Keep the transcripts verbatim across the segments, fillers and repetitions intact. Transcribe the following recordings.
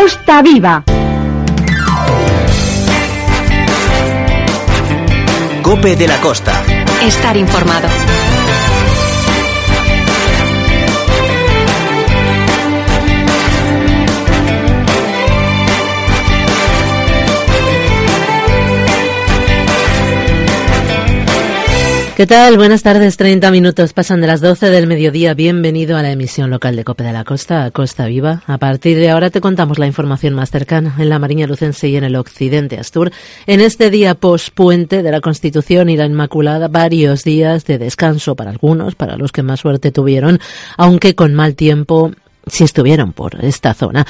Costa Viva. COPE de la Costa. Estar informado. ¿Qué tal? Buenas tardes, treinta minutos pasan de las doce del mediodía. Bienvenido a la emisión local de COPE de la Costa, a Costa Viva. A partir de ahora te contamos la información más cercana en la Mariña Lucense y en el occidente Astur. En este día pospuente de la Constitución y la Inmaculada, varios días de descanso para algunos, para los que más suerte tuvieron, aunque con mal tiempo si estuvieron por esta zona.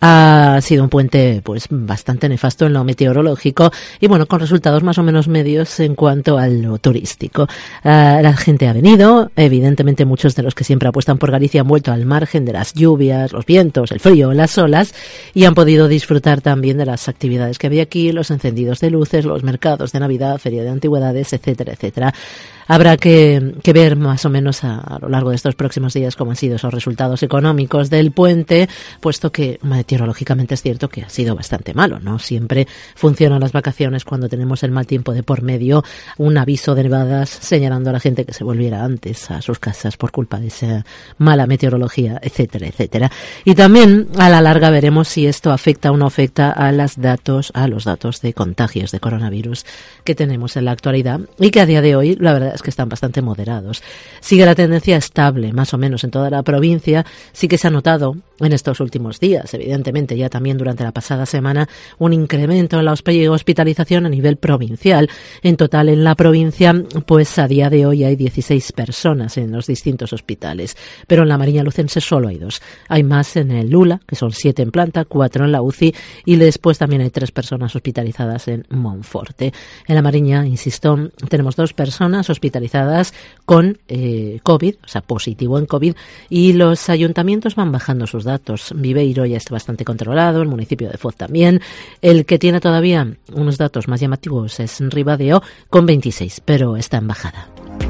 Ha sido un puente pues bastante nefasto en lo meteorológico y bueno, con resultados más o menos medios en cuanto a lo turístico. Uh, la gente ha venido, evidentemente muchos de los que siempre apuestan por Galicia han vuelto al margen de las lluvias, los vientos, el frío, las olas y han podido disfrutar también de las actividades que había aquí, los encendidos de luces, los mercados de Navidad, feria de antigüedades, etcétera, etcétera. Habrá que, que ver más o menos a, a lo largo de estos próximos días cómo han sido esos resultados económicos del puente, puesto que meteorológicamente es cierto que ha sido bastante malo, ¿no? Siempre funcionan las vacaciones cuando tenemos el mal tiempo de por medio, un aviso de nevadas señalando a la gente que se volviera antes a sus casas por culpa de esa mala meteorología, etcétera, etcétera. Y también a la larga veremos si esto afecta o no afecta a los datos, a los datos de contagios de coronavirus que tenemos en la actualidad y que a día de hoy la verdad es que están bastante moderados. Sigue la tendencia estable, más o menos en toda la provincia. Sí que se ha notado en estos últimos días, evidentemente ya también durante la pasada semana, un incremento en la hospitalización a nivel provincial. En total en la provincia, pues a día de hoy hay dieciséis personas en los distintos hospitales, pero en la Mariña Lucense solo hay dos. Hay más en el Lula, que son siete en planta, cuatro en la U C I y después también hay tres personas hospitalizadas en Monforte. En la Mariña, insisto, tenemos dos personas hospitalizadas con eh, COVID, o sea, positivo en COVID, y los ayuntamientos van bajando sus datos. Viveiro ya está bastante controlado, el municipio de Foz también. El que tiene todavía unos datos más llamativos es Ribadeo, con veintiséis, pero está en bajada.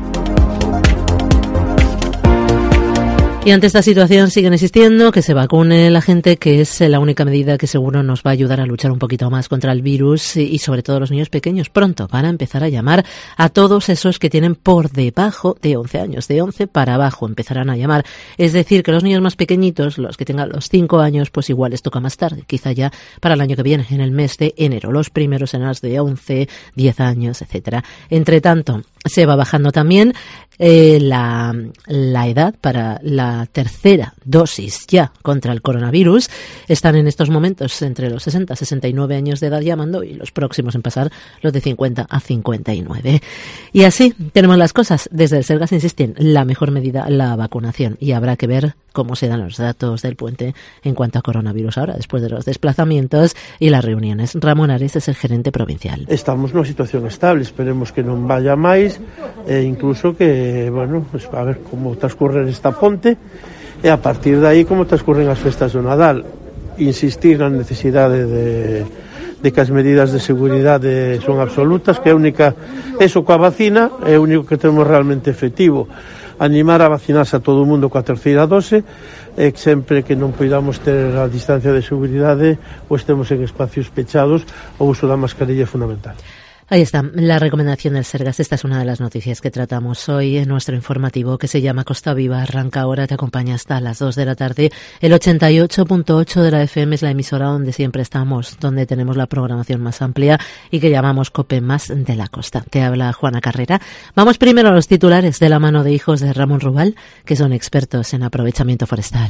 Y ante esta situación siguen existiendo que se vacune la gente, que es la única medida que seguro nos va a ayudar a luchar un poquito más contra el virus y sobre todo los niños pequeños. Pronto van a empezar a llamar a todos esos que tienen por debajo de once años, de once para abajo empezarán a llamar. Es decir, que los niños más pequeñitos, los que tengan los cinco años, pues igual les toca más tarde, quizá ya para el año que viene, en el mes de enero. Los primeros en las de once, diez años, etcétera. Entre tanto, se va bajando también eh, la, la edad para la tercera dosis ya contra el coronavirus. Están en estos momentos entre los sesenta y sesenta y nueve años de edad llamando y los próximos en pasar los de cincuenta a cincuenta y nueve. Y así tenemos las cosas. Desde el Sergas insisten, la mejor medida, la vacunación. Y habrá que ver cómo se dan los datos del puente en cuanto a coronavirus ahora, después de los desplazamientos y las reuniones. Ramón Ares es el gerente provincial. Estamos nunha situación estable, esperemos que non vaya máis, e incluso que, bueno, pues a ver como transcurre esta ponte, e a partir de aí como transcurren as festas do Nadal. Insistir na necesidade de, de que as medidas de seguridade son absolutas, que é única, eso coa vacina é o único que temos realmente efectivo. Animar a vacinarse a todo o mundo coa terceira dose, e sempre que non poidamos ter a distancia de seguridade ou estemos en espacios pechados, o uso da mascarilla é fundamental. Ahí está, la recomendación del Sergas. Esta es una de las noticias que tratamos hoy en nuestro informativo que se llama Costa Viva. Arranca ahora, te acompaña hasta las dos de la tarde. El ochenta y ocho punto ocho de la F M es la emisora donde siempre estamos, donde tenemos la programación más amplia y que llamamos COPE más de la Costa. Te habla Juana Carrera. Vamos primero a los titulares de la mano de hijos de Ramón Rubal, que son expertos en aprovechamiento forestal.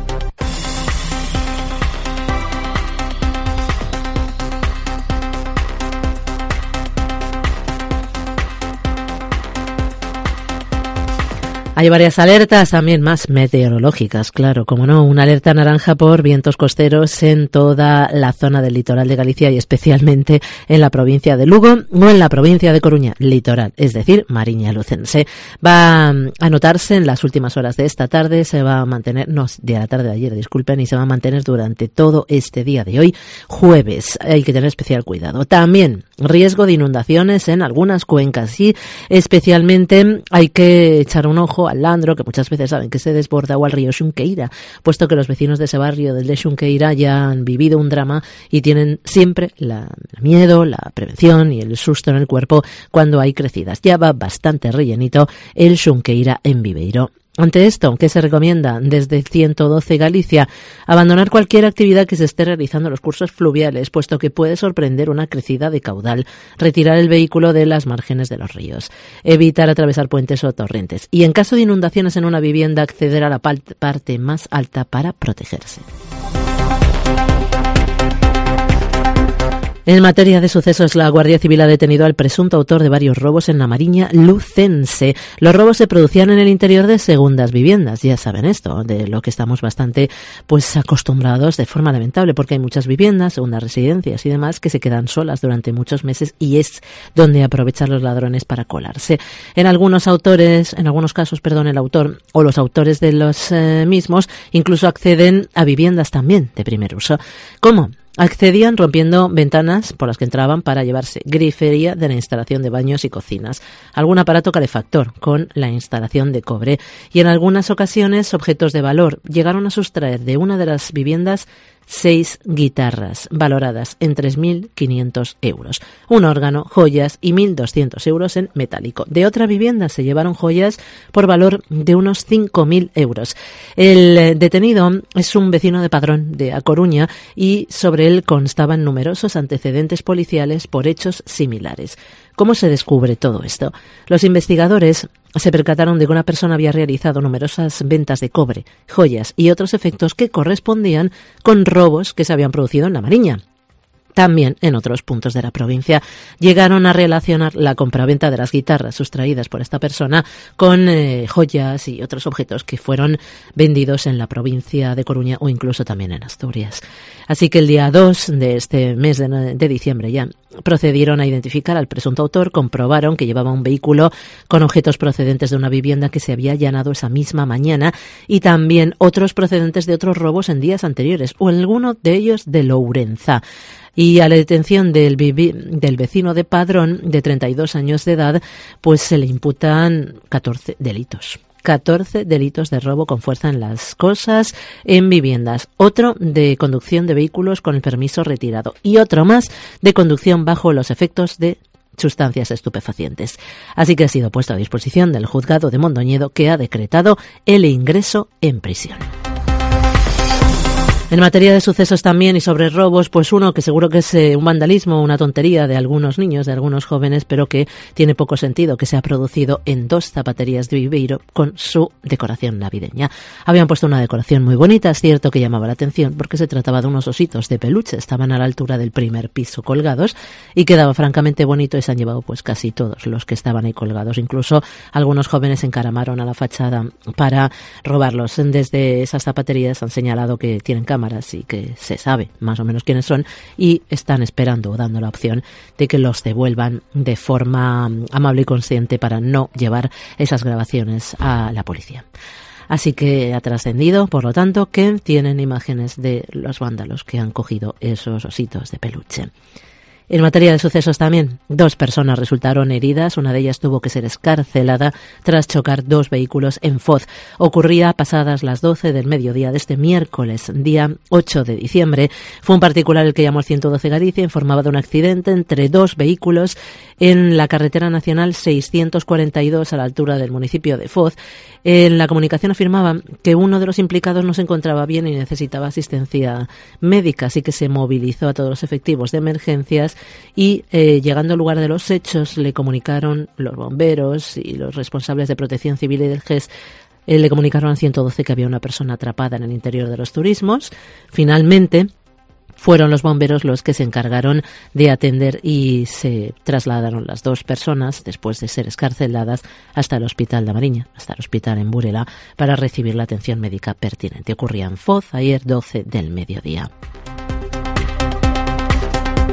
Hay varias alertas, también más meteorológicas, claro, como no. Una alerta naranja por vientos costeros en toda la zona del litoral de Galicia y especialmente en la provincia de Lugo o en la provincia de Coruña, litoral, es decir, Mariña Lucense. Va a notarse en las últimas horas de esta tarde, se va a mantener, no, de la tarde de ayer, disculpen, y se va a mantener durante todo este día de hoy, jueves. Hay que tener especial cuidado. También riesgo de inundaciones en algunas cuencas y especialmente hay que echar un ojo al Landro, que muchas veces saben que se desborda, o al río Xunqueira, puesto que los vecinos de ese barrio del de Xunqueira ya han vivido un drama y tienen siempre la, el miedo, la prevención y el susto en el cuerpo cuando hay crecidas. Ya va bastante rellenito el Xunqueira en Viveiro. Ante esto, ¿qué se recomienda desde ciento doce Galicia? Abandonar cualquier actividad que se esté realizando en los cursos fluviales, puesto que puede sorprender una crecida de caudal. Retirar el vehículo de las márgenes de los ríos. Evitar atravesar puentes o torrentes. Y en caso de inundaciones en una vivienda, acceder a la parte más alta para protegerse. En materia de sucesos, la Guardia Civil ha detenido al presunto autor de varios robos en la Mariña lucense. Los robos se producían en el interior de segundas viviendas. Ya saben esto, de lo que estamos bastante pues acostumbrados de forma lamentable, porque hay muchas viviendas, segundas residencias y demás que se quedan solas durante muchos meses y es donde aprovechan los ladrones para colarse. En algunos autores, en algunos casos, perdón, el autor o los autores de los eh, mismos incluso acceden a viviendas también de primer uso. ¿Cómo? Accedían rompiendo ventanas por las que entraban para llevarse grifería de la instalación de baños y cocinas, algún aparato calefactor con la instalación de cobre y en algunas ocasiones objetos de valor. Llegaron a sustraer de una de las viviendas seis guitarras valoradas en tres mil quinientos euros, un órgano, joyas y mil doscientos euros en metálico. De otra vivienda se llevaron joyas por valor de unos cinco mil euros. El detenido es un vecino de Padrón, de A Coruña, y sobre él constaban numerosos antecedentes policiales por hechos similares. ¿Cómo se descubre todo esto? Los investigadores se percataron de que una persona había realizado numerosas ventas de cobre, joyas y otros efectos que correspondían con robos que se habían producido en la Mariña. También en otros puntos de la provincia llegaron a relacionar la compraventa de las guitarras sustraídas por esta persona con eh, joyas y otros objetos que fueron vendidos en la provincia de Coruña o incluso también en Asturias. Así que el día dos de este mes de, de diciembre ya procedieron a identificar al presunto autor, comprobaron que llevaba un vehículo con objetos procedentes de una vivienda que se había allanado esa misma mañana y también otros procedentes de otros robos en días anteriores o alguno de ellos de Lourenza. Y a la detención del, vivi- del vecino de Padrón, de treinta y dos años de edad, pues se le imputan catorce delitos. catorce delitos de robo con fuerza en las cosas en viviendas, otro de conducción de vehículos con el permiso retirado y otro más de conducción bajo los efectos de sustancias estupefacientes. Así que ha sido puesto a disposición del juzgado de Mondoñedo, que ha decretado el ingreso en prisión. En materia de sucesos también y sobre robos, pues uno que seguro que es eh, un vandalismo, una tontería de algunos niños, de algunos jóvenes, pero que tiene poco sentido, que se ha producido en dos zapaterías de Viveiro con su decoración navideña. Habían puesto una decoración muy bonita, es cierto que llamaba la atención porque se trataba de unos ositos de peluche, estaban a la altura del primer piso colgados y quedaba francamente bonito y se han llevado pues casi todos los que estaban ahí colgados. Incluso algunos jóvenes se encaramaron a la fachada para robarlos. Desde esas zapaterías han señalado que tienen cámaras y que se sabe más o menos quiénes son y están esperando o dando la opción de que los devuelvan de forma amable y consciente para no llevar esas grabaciones a la policía. Así que ha trascendido, por lo tanto, que tienen imágenes de los vándalos que han cogido esos ositos de peluche. En materia de sucesos también, dos personas resultaron heridas, una de ellas tuvo que ser excarcelada tras chocar dos vehículos en Foz. Ocurría pasadas las doce del mediodía de este miércoles, día ocho de diciembre. Fue un particular el que llamó al ciento doce Galicia, informaba de un accidente entre dos vehículos en la carretera nacional seiscientos cuarenta y dos a la altura del municipio de Foz. En la comunicación afirmaban que uno de los implicados no se encontraba bien y necesitaba asistencia médica, así que se movilizó a todos los efectivos de emergencias y eh, llegando al lugar de los hechos le comunicaron los bomberos y los responsables de protección civil y del G E S. Eh, le comunicaron al ciento doce que había una persona atrapada en el interior de los turismos. Finalmente fueron los bomberos los que se encargaron de atender y se trasladaron las dos personas, después de ser excarceladas, hasta el hospital de Mariña, hasta el hospital en Burela, para recibir la atención médica pertinente. Ocurría en Foz ayer doce del mediodía.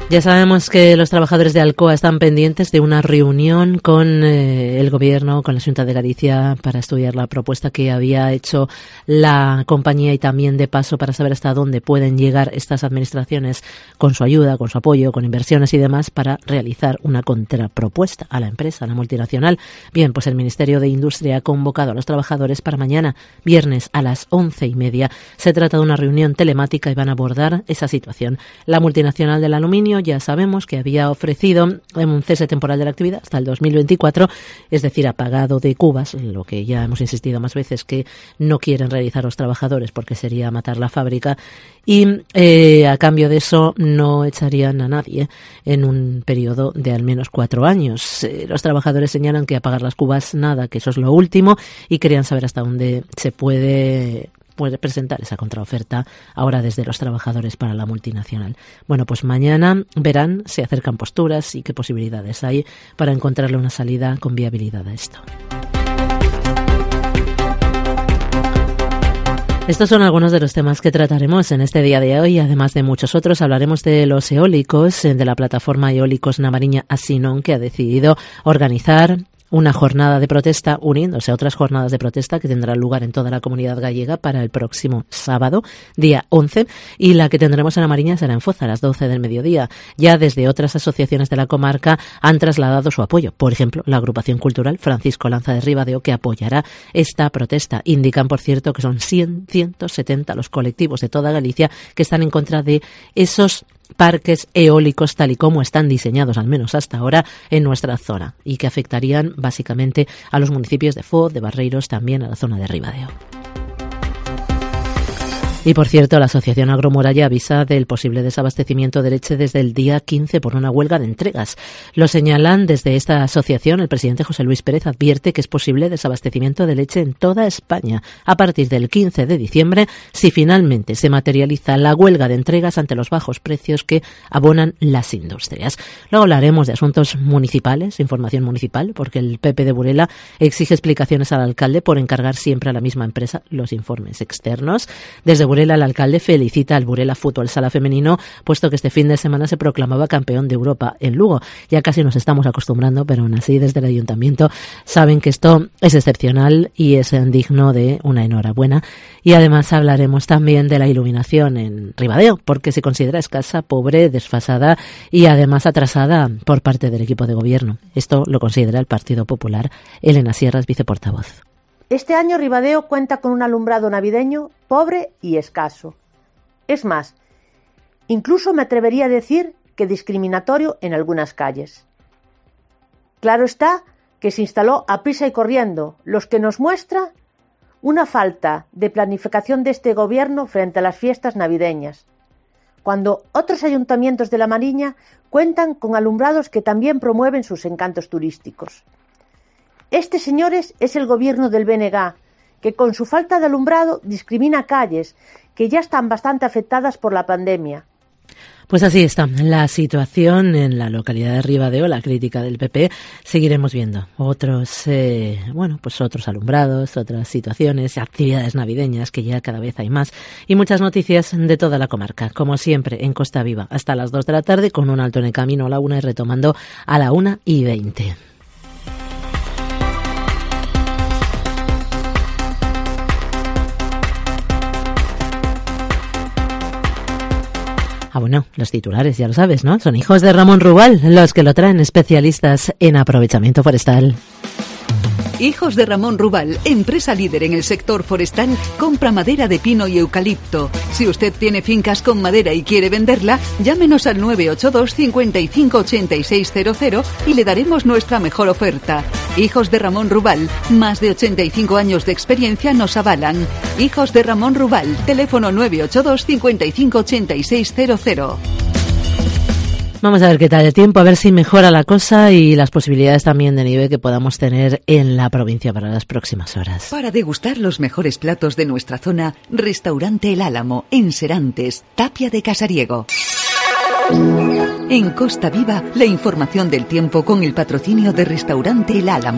Ya sabemos que los trabajadores de Alcoa están pendientes de una reunión con eh, el Gobierno, con la Xunta de Galicia, para estudiar la propuesta que había hecho la compañía y también de paso para saber hasta dónde pueden llegar estas administraciones con su ayuda, con su apoyo, con inversiones y demás para realizar una contrapropuesta a la empresa, a la multinacional. Bien, pues el Ministerio de Industria ha convocado a los trabajadores para mañana, viernes a las once y media. Se trata de una reunión telemática y van a abordar esa situación. La multinacional del aluminio ya sabemos que había ofrecido un cese temporal de la actividad hasta el dos mil veinticuatro, es decir, apagado de cubas, lo que ya hemos insistido más veces que no quieren realizar los trabajadores porque sería matar la fábrica, y eh, a cambio de eso no echarían a nadie en un periodo de al menos cuatro años. Eh, los trabajadores señalan que apagar las cubas nada, que eso es lo último, y querían saber hasta dónde se puede puede presentar esa contraoferta ahora desde los trabajadores para la multinacional. Bueno, pues mañana verán, se acercan posturas y qué posibilidades hay para encontrarle una salida con viabilidad a esto. Estos son algunos de los temas que trataremos en este día de hoy. Además de muchos otros, hablaremos de los eólicos, de la plataforma Eólicos Na Mariña Asinon, que ha decidido organizar una jornada de protesta uniéndose a otras jornadas de protesta que tendrán lugar en toda la comunidad gallega para el próximo sábado, día once, y la que tendremos en La Mariña será en Foz a las doce del mediodía. Ya desde otras asociaciones de la comarca han trasladado su apoyo. Por ejemplo, la agrupación cultural Francisco Lanza de Ribadeo, que apoyará esta protesta. Indican, por cierto, que son cien, ciento setenta los colectivos de toda Galicia que están en contra de esos parques eólicos tal y como están diseñados, al menos hasta ahora, en nuestra zona, y que afectarían básicamente a los municipios de Foz, de Barreiros, también a la zona de Ribadeo. Y, por cierto, la Asociación Agromuralla avisa del posible desabastecimiento de leche desde el día quince por una huelga de entregas. Lo señalan desde esta asociación. El presidente José Luis Pérez advierte que es posible desabastecimiento de leche en toda España a partir del quince de diciembre si finalmente se materializa la huelga de entregas ante los bajos precios que abonan las industrias. Luego hablaremos de asuntos municipales, información municipal, porque el P P de Burela exige explicaciones al alcalde por encargar siempre a la misma empresa los informes externos. Desde Burela, el alcalde felicita al Burela Fútbol Sala Femenino, puesto que este fin de semana se proclamaba campeón de Europa en Lugo. Ya casi nos estamos acostumbrando, pero aún así desde el ayuntamiento saben que esto es excepcional y es digno de una enhorabuena. Y además hablaremos también de la iluminación en Ribadeo, porque se considera escasa, pobre, desfasada y además atrasada por parte del equipo de gobierno. Esto lo considera el Partido Popular. Elena Sierras, viceportavoz. Este año Ribadeo cuenta con un alumbrado navideño pobre y escaso. Es más, incluso me atrevería a decir que discriminatorio en algunas calles. Claro está que se instaló a prisa y corriendo, lo que nos muestra una falta de planificación de este gobierno frente a las fiestas navideñas, cuando otros ayuntamientos de La Mariña cuentan con alumbrados que también promueven sus encantos turísticos. Este, señores, es el gobierno del B N G, que con su falta de alumbrado discrimina calles que ya están bastante afectadas por la pandemia. Pues así está la situación en la localidad de Ribadeo, la crítica del P P. Seguiremos viendo otros, eh, bueno, pues otros alumbrados, otras situaciones, actividades navideñas que ya cada vez hay más y muchas noticias de toda la comarca, como siempre en Costa Viva, hasta las dos de la tarde con un alto en el camino a la una y retomando a la una y veinte. Ah, bueno, los titulares, ya lo sabes, ¿no? Son hijos de Ramón Rubal, los que lo traen, especialistas en aprovechamiento forestal. Hijos de Ramón Rubal, empresa líder en el sector forestal, compra madera de pino y eucalipto. Si usted tiene fincas con madera y quiere venderla, llámenos al nueve ocho dos, cinco cinco, ocho seis cero cero y le daremos nuestra mejor oferta. Hijos de Ramón Rubal, más de ochenta y cinco años de experiencia nos avalan. Hijos de Ramón Rubal, teléfono nueve ocho dos, cinco cinco, ocho seis cero cero. Vamos a ver qué tal el tiempo, a ver si mejora la cosa y las posibilidades también de nieve que podamos tener en la provincia para las próximas horas. Para degustar los mejores platos de nuestra zona, Restaurante El Álamo, en Serantes, Tapia de Casariego. En Costa Viva, la información del tiempo con el patrocinio de Restaurante El Álamo.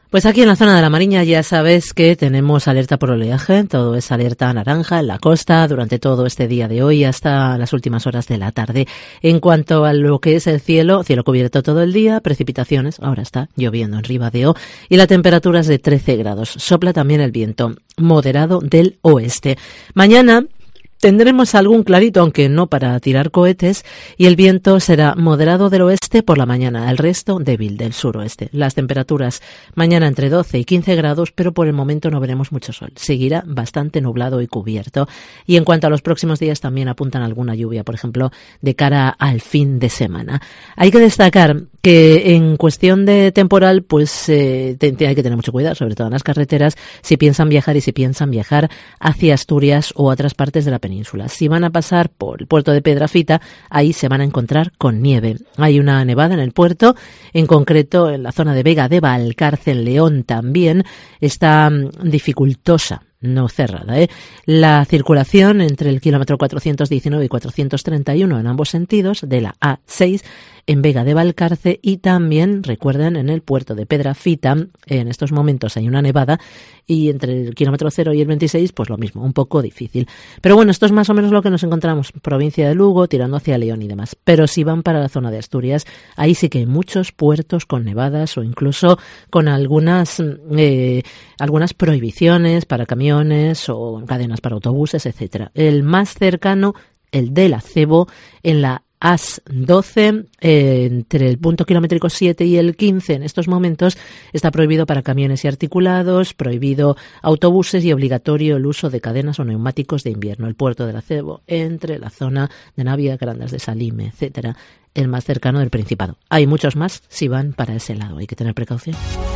Pues aquí en la zona de la Mariña ya sabes que tenemos alerta por oleaje, todo es alerta naranja en la costa durante todo este día de hoy hasta las últimas horas de la tarde. En cuanto a lo que es el cielo, cielo cubierto todo el día, precipitaciones, ahora está lloviendo en Ribadeo y la temperatura es de trece grados. Sopla también el viento moderado del oeste. Mañana tendremos algún clarito, aunque no para tirar cohetes, y el viento será moderado del oeste por la mañana, el resto débil del suroeste. Las temperaturas mañana entre doce y quince grados, pero por el momento no veremos mucho sol. Seguirá bastante nublado y cubierto. Y en cuanto a los próximos días también apuntan alguna lluvia, por ejemplo, de cara al fin de semana. Hay que destacar que en cuestión de temporal, pues eh, te, te hay que tener mucho cuidado, sobre todo en las carreteras, si piensan viajar y si piensan viajar hacia Asturias o otras partes de la península. Si van a pasar por el puerto de Pedrafita, ahí se van a encontrar con nieve. Hay una nevada en el puerto, en concreto en la zona de Vega de Valcárcel, León también, está dificultosa. No cerrada, ¿eh? La circulación entre el kilómetro cuatrocientos diecinueve y cuatrocientos treinta y uno en ambos sentidos de la A seis en Vega de Valcarce y también, recuerden, en el puerto de Pedrafita, en estos momentos hay una nevada y entre el kilómetro cero y el veintiséis, pues lo mismo, un poco difícil. Pero bueno, esto es más o menos lo que nos encontramos, provincia de Lugo, tirando hacia León y demás. Pero si van para la zona de Asturias, ahí sí que hay muchos puertos con nevadas o incluso con algunas, eh, algunas prohibiciones para camiones o cadenas para autobuses, etcétera. El más cercano, el del Acebo, en la A S doce, eh, entre el punto kilométrico siete y el quince, en estos momentos está prohibido para camiones y articulados, prohibido autobuses y obligatorio el uso de cadenas o neumáticos de invierno. El puerto del Acebo, entre la zona de Navia, Grandas de Salime, etcétera, el más cercano del Principado. Hay muchos más si van para ese lado, hay que tener precaución.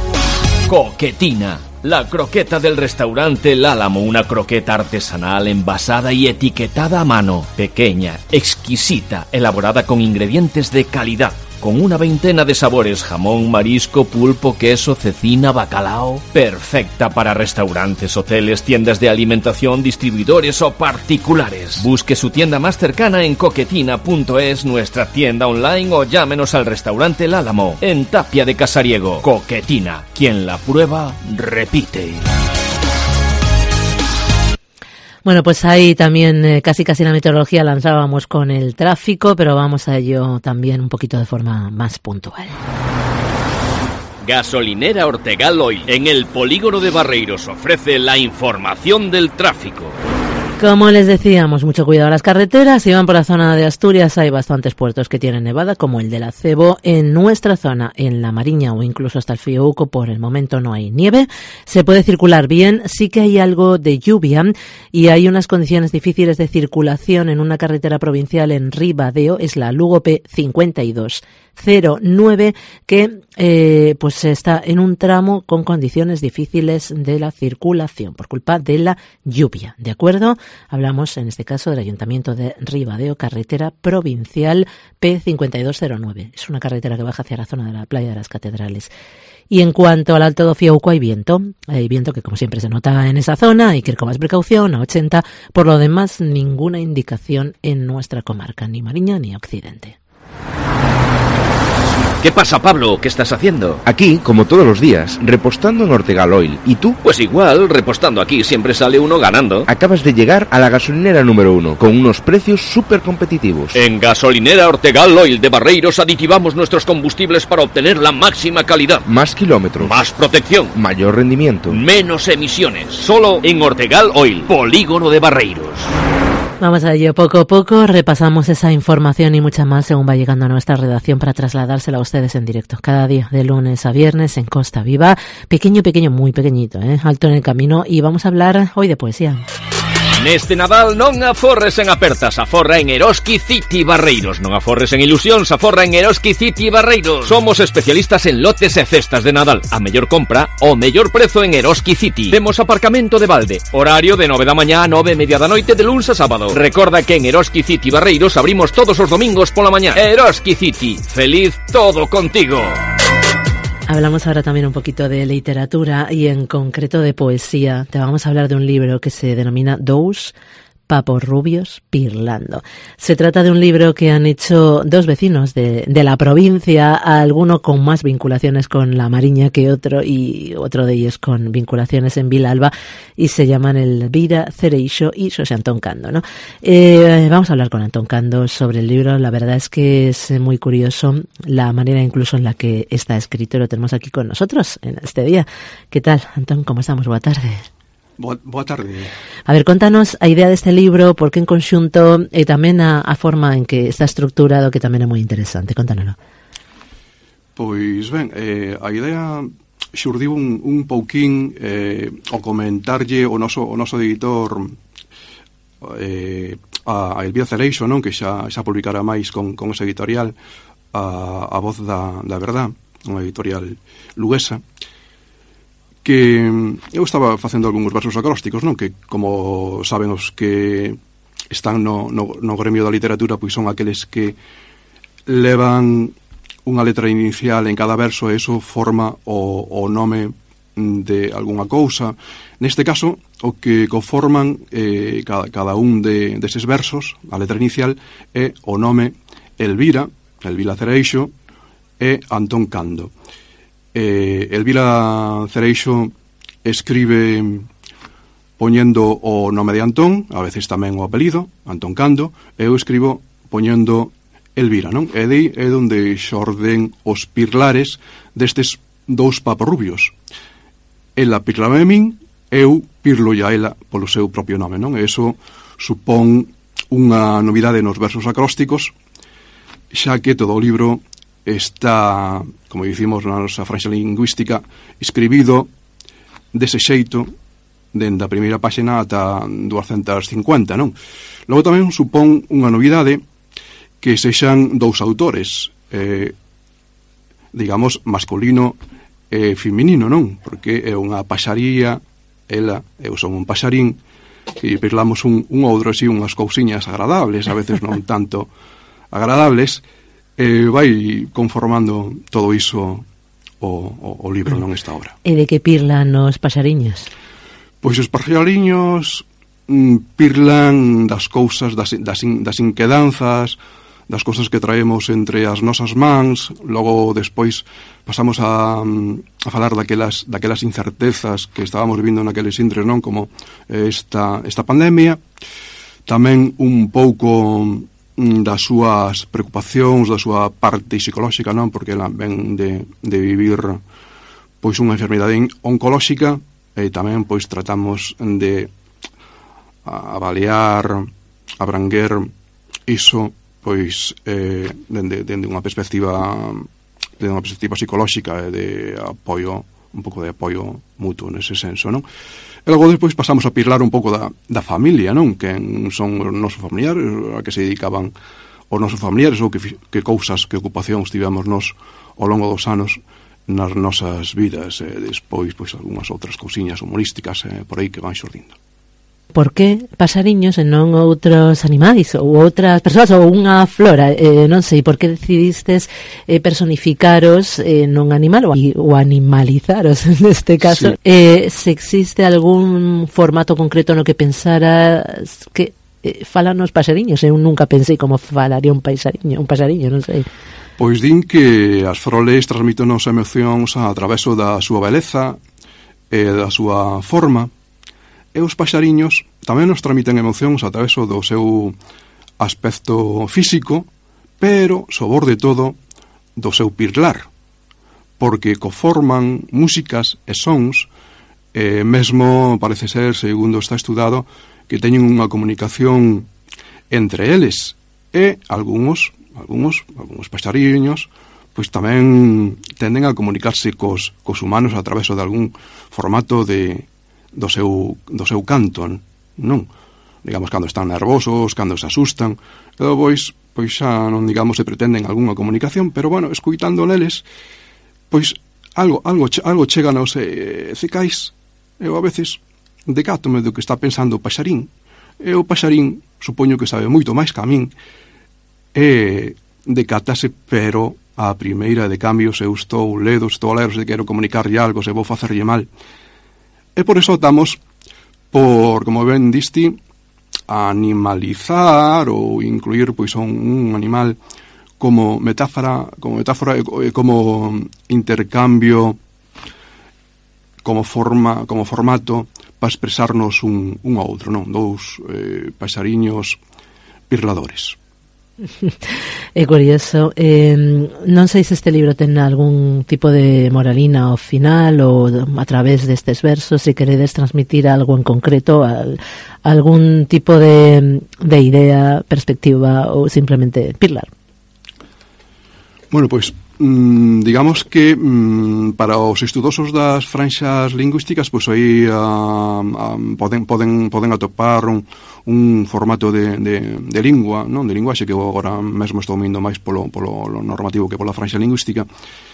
Coquetina, la croqueta del restaurante El Álamo, una croqueta artesanal envasada y etiquetada a mano, pequeña, exquisita, elaborada con ingredientes de calidad, con una veintena de sabores, jamón, marisco, pulpo, queso, cecina, bacalao, perfecta para restaurantes, hoteles, tiendas de alimentación, distribuidores o particulares. Busque su tienda más cercana en coquetina punto es, nuestra tienda online o llámenos al restaurante El Álamo, en Tapia de Casariego. Coquetina, quien la prueba, repite. Bueno, pues ahí también eh, casi casi la meteorología lanzábamos con el tráfico, pero vamos a ello también un poquito de forma más puntual. Gasolinera Ortegal Oil, en el polígono de Barreiros, ofrece la información del tráfico. Como les decíamos, mucho cuidado a las carreteras. Si van por la zona de Asturias, hay bastantes puertos que tienen nevada, como el del Acebo. En nuestra zona, en la Mariña o incluso hasta el Fiouco, por el momento no hay nieve. Se puede circular bien. Sí que hay algo de lluvia y hay unas condiciones difíciles de circulación en una carretera provincial en Ribadeo. Es la Lugo P cincuenta y dos cero nueve, que eh, pues está en un tramo con condiciones difíciles de la circulación por culpa de la lluvia, ¿de acuerdo? Hablamos en este caso del Ayuntamiento de Ribadeo, carretera provincial P cincuenta y dos cero nueve. Es una carretera que baja hacia la zona de la playa de las Catedrales. Y en cuanto al Alto do Fiouco, hay viento. Hay viento que, como siempre, se nota en esa zona. Hay que ir con más precaución, a ochenta. Por lo demás, ninguna indicación en nuestra comarca, ni Mariña ni Occidente. ¿Qué pasa, Pablo? ¿Qué estás haciendo? Aquí, como todos los días, repostando en Ortegal Oil. ¿Y tú? Pues igual, repostando aquí siempre sale uno ganando. Acabas de llegar a la gasolinera número uno, con unos precios súper competitivos. En Gasolinera Ortegal Oil de Barreiros aditivamos nuestros combustibles para obtener la máxima calidad. Más kilómetros. Más protección. Mayor rendimiento. Menos emisiones. Solo en Ortegal Oil, polígono de Barreiros. Vamos a ello poco a poco, repasamos esa información y mucha más según va llegando a nuestra redacción para trasladársela a ustedes en directo. Cada día, de lunes a viernes, en Costa Viva. Pequeño, pequeño, muy pequeñito, ¿eh? Alto en el camino. Y vamos a hablar hoy de poesía. Neste Nadal non aforres en apertas, aforra en Eroski City Barreiros. Non aforres en ilusións, aforra en Eroski City Barreiros. Somos especialistas en lotes e cestas de Nadal. A mellor compra, o mellor prezo en Eroski City. Temos aparcamento de balde. Horario de nove da mañá a nove e media da noite de luns a sábado. Recorda que en Eroski City Barreiros abrimos todos os domingos pola mañá. Eroski City. Feliz todo contigo. Hablamos ahora también un poquito de literatura y en concreto de poesía. Te vamos a hablar de un libro que se denomina Dous papos rubios pirlando. Se trata de un libro que han hecho dos vecinos de, de la provincia, alguno con más vinculaciones con La Mariña que otro, y otro de ellos con vinculaciones en Vilalba, y se llaman Elvira Cereixo y Xosé Antón Cando, ¿no? Eh, vamos a hablar con Antón Cando sobre el libro. La verdad es que es muy curioso la manera incluso en la que está escrito. Lo tenemos aquí con nosotros en este día. ¿Qué tal, Antón? ¿Cómo estamos? Boa tarde. Boa, boa tarde. A ver, contanos a idea deste libro, por que en conxunto, e tamén a, a forma en que está estructurado, que tamén é moi interesante. Contánoslo. Pois ben, eh, a idea xurdiu un, un pouquín eh, ao comentarlle o noso, o noso editor eh, a, a Elvira Cereixo, non? Que xa, xa publicara máis con, con ese editorial, a, a Voz da, da Verdad, unha editorial luguesa, que eu estaba facendo algúns versos acrósticos, non? Que, como saben os que están no, no, no gremio da literatura, pois son aqueles que levan unha letra inicial en cada verso e iso forma o, o nome de algunha cousa. Neste caso, o que conforman eh, cada, cada un de, deses versos, a letra inicial, é o nome Elvira, Elvira Cereixo, e Antón Cando. Eh, Elvira Cereixo escribe poñendo o nome de Antón, a veces tamén o apelido, Antón Cando, e eu escribo poñendo Elvira, non? E dei é onde xorden os pirlares destes dous paporrubios. Ela pirlame a min, eu pirlo a ela polo seu propio nome, non? E iso supón unha novidade nos versos acrósticos, xa que todo o libro está, como dicimos na nosa franxa lingüística, escribido dese xeito dende a primeira páxina ata duascentas cincuenta, non? Logo tamén supón unha novidade que sexan dous autores, eh, digamos, masculino e feminino, non? Porque é unha paxaría, ela, eu son un paxarín, e pirlamos un, un outro así, unhas cousiñas agradables, a veces non tanto agradables, e vai conformando todo iso o, o, o libro, non, esta obra. E de que pirlan os paxariños? Pois os paxariños mm, pirlan das cousas, das, das, das inquedanzas, das cousas que traemos entre as nosas mans. Logo, despois, pasamos a, a falar daquelas, daquelas incertezas que estábamos vivindo naqueles intres, non? Como esta, esta pandemia. Tamén un pouco das súas preocupacións, da súa parte psicolóxica, non? Porque ela ven de, de vivir pois unha enfermidade oncolóxica, e tamén pois tratamos de avaliar, abranguer iso pois eh, dende, dende unha perspectiva de unha perspectiva psicolóxica e de apoio, un pouco de apoio mutuo nese senso, non? E logo despois pasamos a pirlar un pouco da, da familia, non? Que son os nosos familiares, a que se dedicaban os nosos familiares, ou que, que cousas, que ocupacións tivemos nos ao longo dos anos nas nosas vidas, e despois pois algunhas outras cousiñas humorísticas eh, por aí que van xordindo. Por que pasariños e non outros animais ou outras persoas ou unha flora? Eh, non sei, por que decidistes eh, personificaros eh, nun animal ou, ou animalizaros neste caso? Sí. Eh, se existe algún formato concreto no que pensaras que eh, falan os pasariños? Eu nunca pensei como falaría un paisariño, un pasariño, non sei. Pois din que as froles transmítonos emocións a traveso da súa beleza e da súa forma. E os paxariños tamén nos transmiten emocións a través do seu aspecto físico, pero, sobre todo, do seu pirlar, porque conforman músicas e sons, e mesmo parece ser, segundo está estudado, que teñen unha comunicación entre eles, e algúns, algúns, algúns paxariños, pois tamén tenden a comunicarse cos, cos humanos a través de algún formato de do seu, do seu canto, non? Digamos, cando están nervosos, cando se asustan, e pois, pois xa non, digamos, se pretenden algunha comunicación, pero, bueno, escuitando neles, pois, algo, algo, algo cheganos e cecais, eu a veces decátome do que está pensando o paxarín, e o paxarín, supoño que sabe moito máis que a min, e decátase, pero a primeira de cambio, se eu estou ledo, estou a ler, se quero comunicarlle algo, se vou facerlle mal. E por eso optamos por, como ben diste, animalizar ou incluir pois un, un animal como metáfora, como metáfora e como intercambio, como forma, como formato para expresarnos un, un a outro, non? Dous eh, paxariños pirladores. É curioso, eh, non sei se este libro ten algún tipo de moralina ao final ou a través destes versos, se queredes transmitir algo en concreto, al, algún tipo de, de idea, perspectiva ou simplemente pirlar. Bueno, pois, mmm, digamos que mmm, para os estudosos das franxas lingüísticas, pois aí uh, um, poden, poden, poden atopar un, un formato de, de, de lingua, non? De linguaxe que eu agora mesmo estou mindo máis polo, polo normativo que pola franxa lingüística.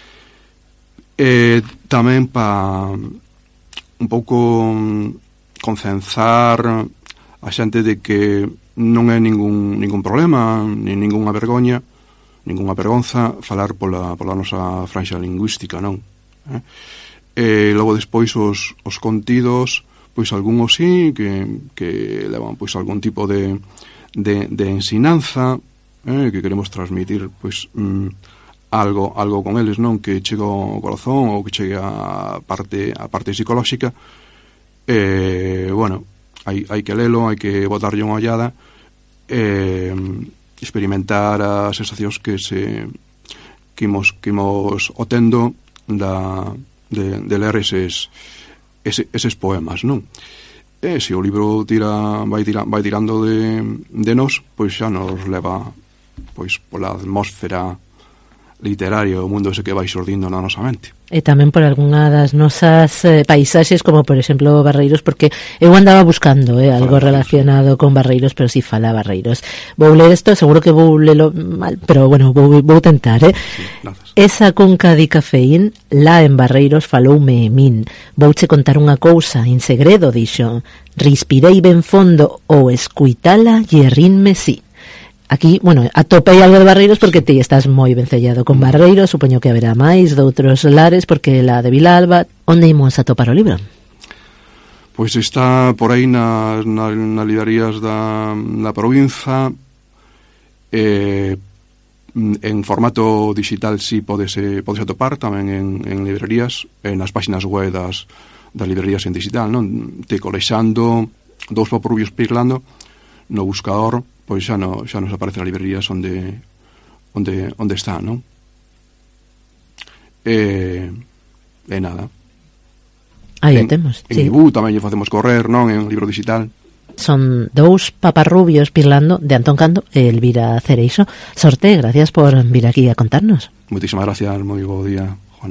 E tamén pa un pouco concenzar a xente de que non é ningún, ningún problema, nin ningunha vergoña, ningunha vergonza falar pola, pola nosa franxa lingüística, non? Eh? E logo despois os, os contidos, pois algúns sí, que, que levan pois algún tipo de, de, de ensinanza, eh, que queremos transmitir pois mm, algo algo con eles, non? Que chegue ao corazón ou que chegue a parte, a parte psicolóxica. E, bueno, hai, hai que lelo, hai que botarlle unha ollada, e experimentar as sensacións que se que imos, que imos otendo da, de, de ler eses, ese, eses poemas, non? E se o libro tira, vai, tira, vai tirando de, de nós, pois xa nos leva pois pola atmósfera literaria, o mundo ese que vai xordindo na nosa mente. E tamén por algunha das nosas eh, paisaxes, como por exemplo Barreiros, porque eu andaba buscando eh, algo relacionado con Barreiros, pero si fala Barreiros. Vou ler isto, seguro que vou lelo mal, pero bueno, vou, vou tentar, eh? Sí, esa cunca di cafeín, lá en Barreiros faloume e min. Vouche contar unha cousa, en segredo, dixo. Respirei ben fondo ou escuitala e rinme si. Aquí, bueno, atopei algo de Barreiros porque ti estás moi vencellado con Barreiros, supoño que haberá máis de outros lares, porque la de Vilalba. Onde imos a topar o libro? Pois está por aí nas na, na librerías da, da provinza, eh, en formato digital si podese, podese atopar tamén en, en librerías, en as páxinas web das, das librerías en digital, non? Te colexando dous papurbios pirlando no buscador, pois xa, no, xa nos aparece as librerías onde onde, onde está, non? E, e nada. Aí o temos, en sí. Ibu tamén lle facemos correr, non? En libro digital. Son dous paparrubios pirlando de Antón Cando e Elvira Cereixo. Sorte, gracias por vir aquí a contarnos. Moitísimas gracias, moi bo día, Juana.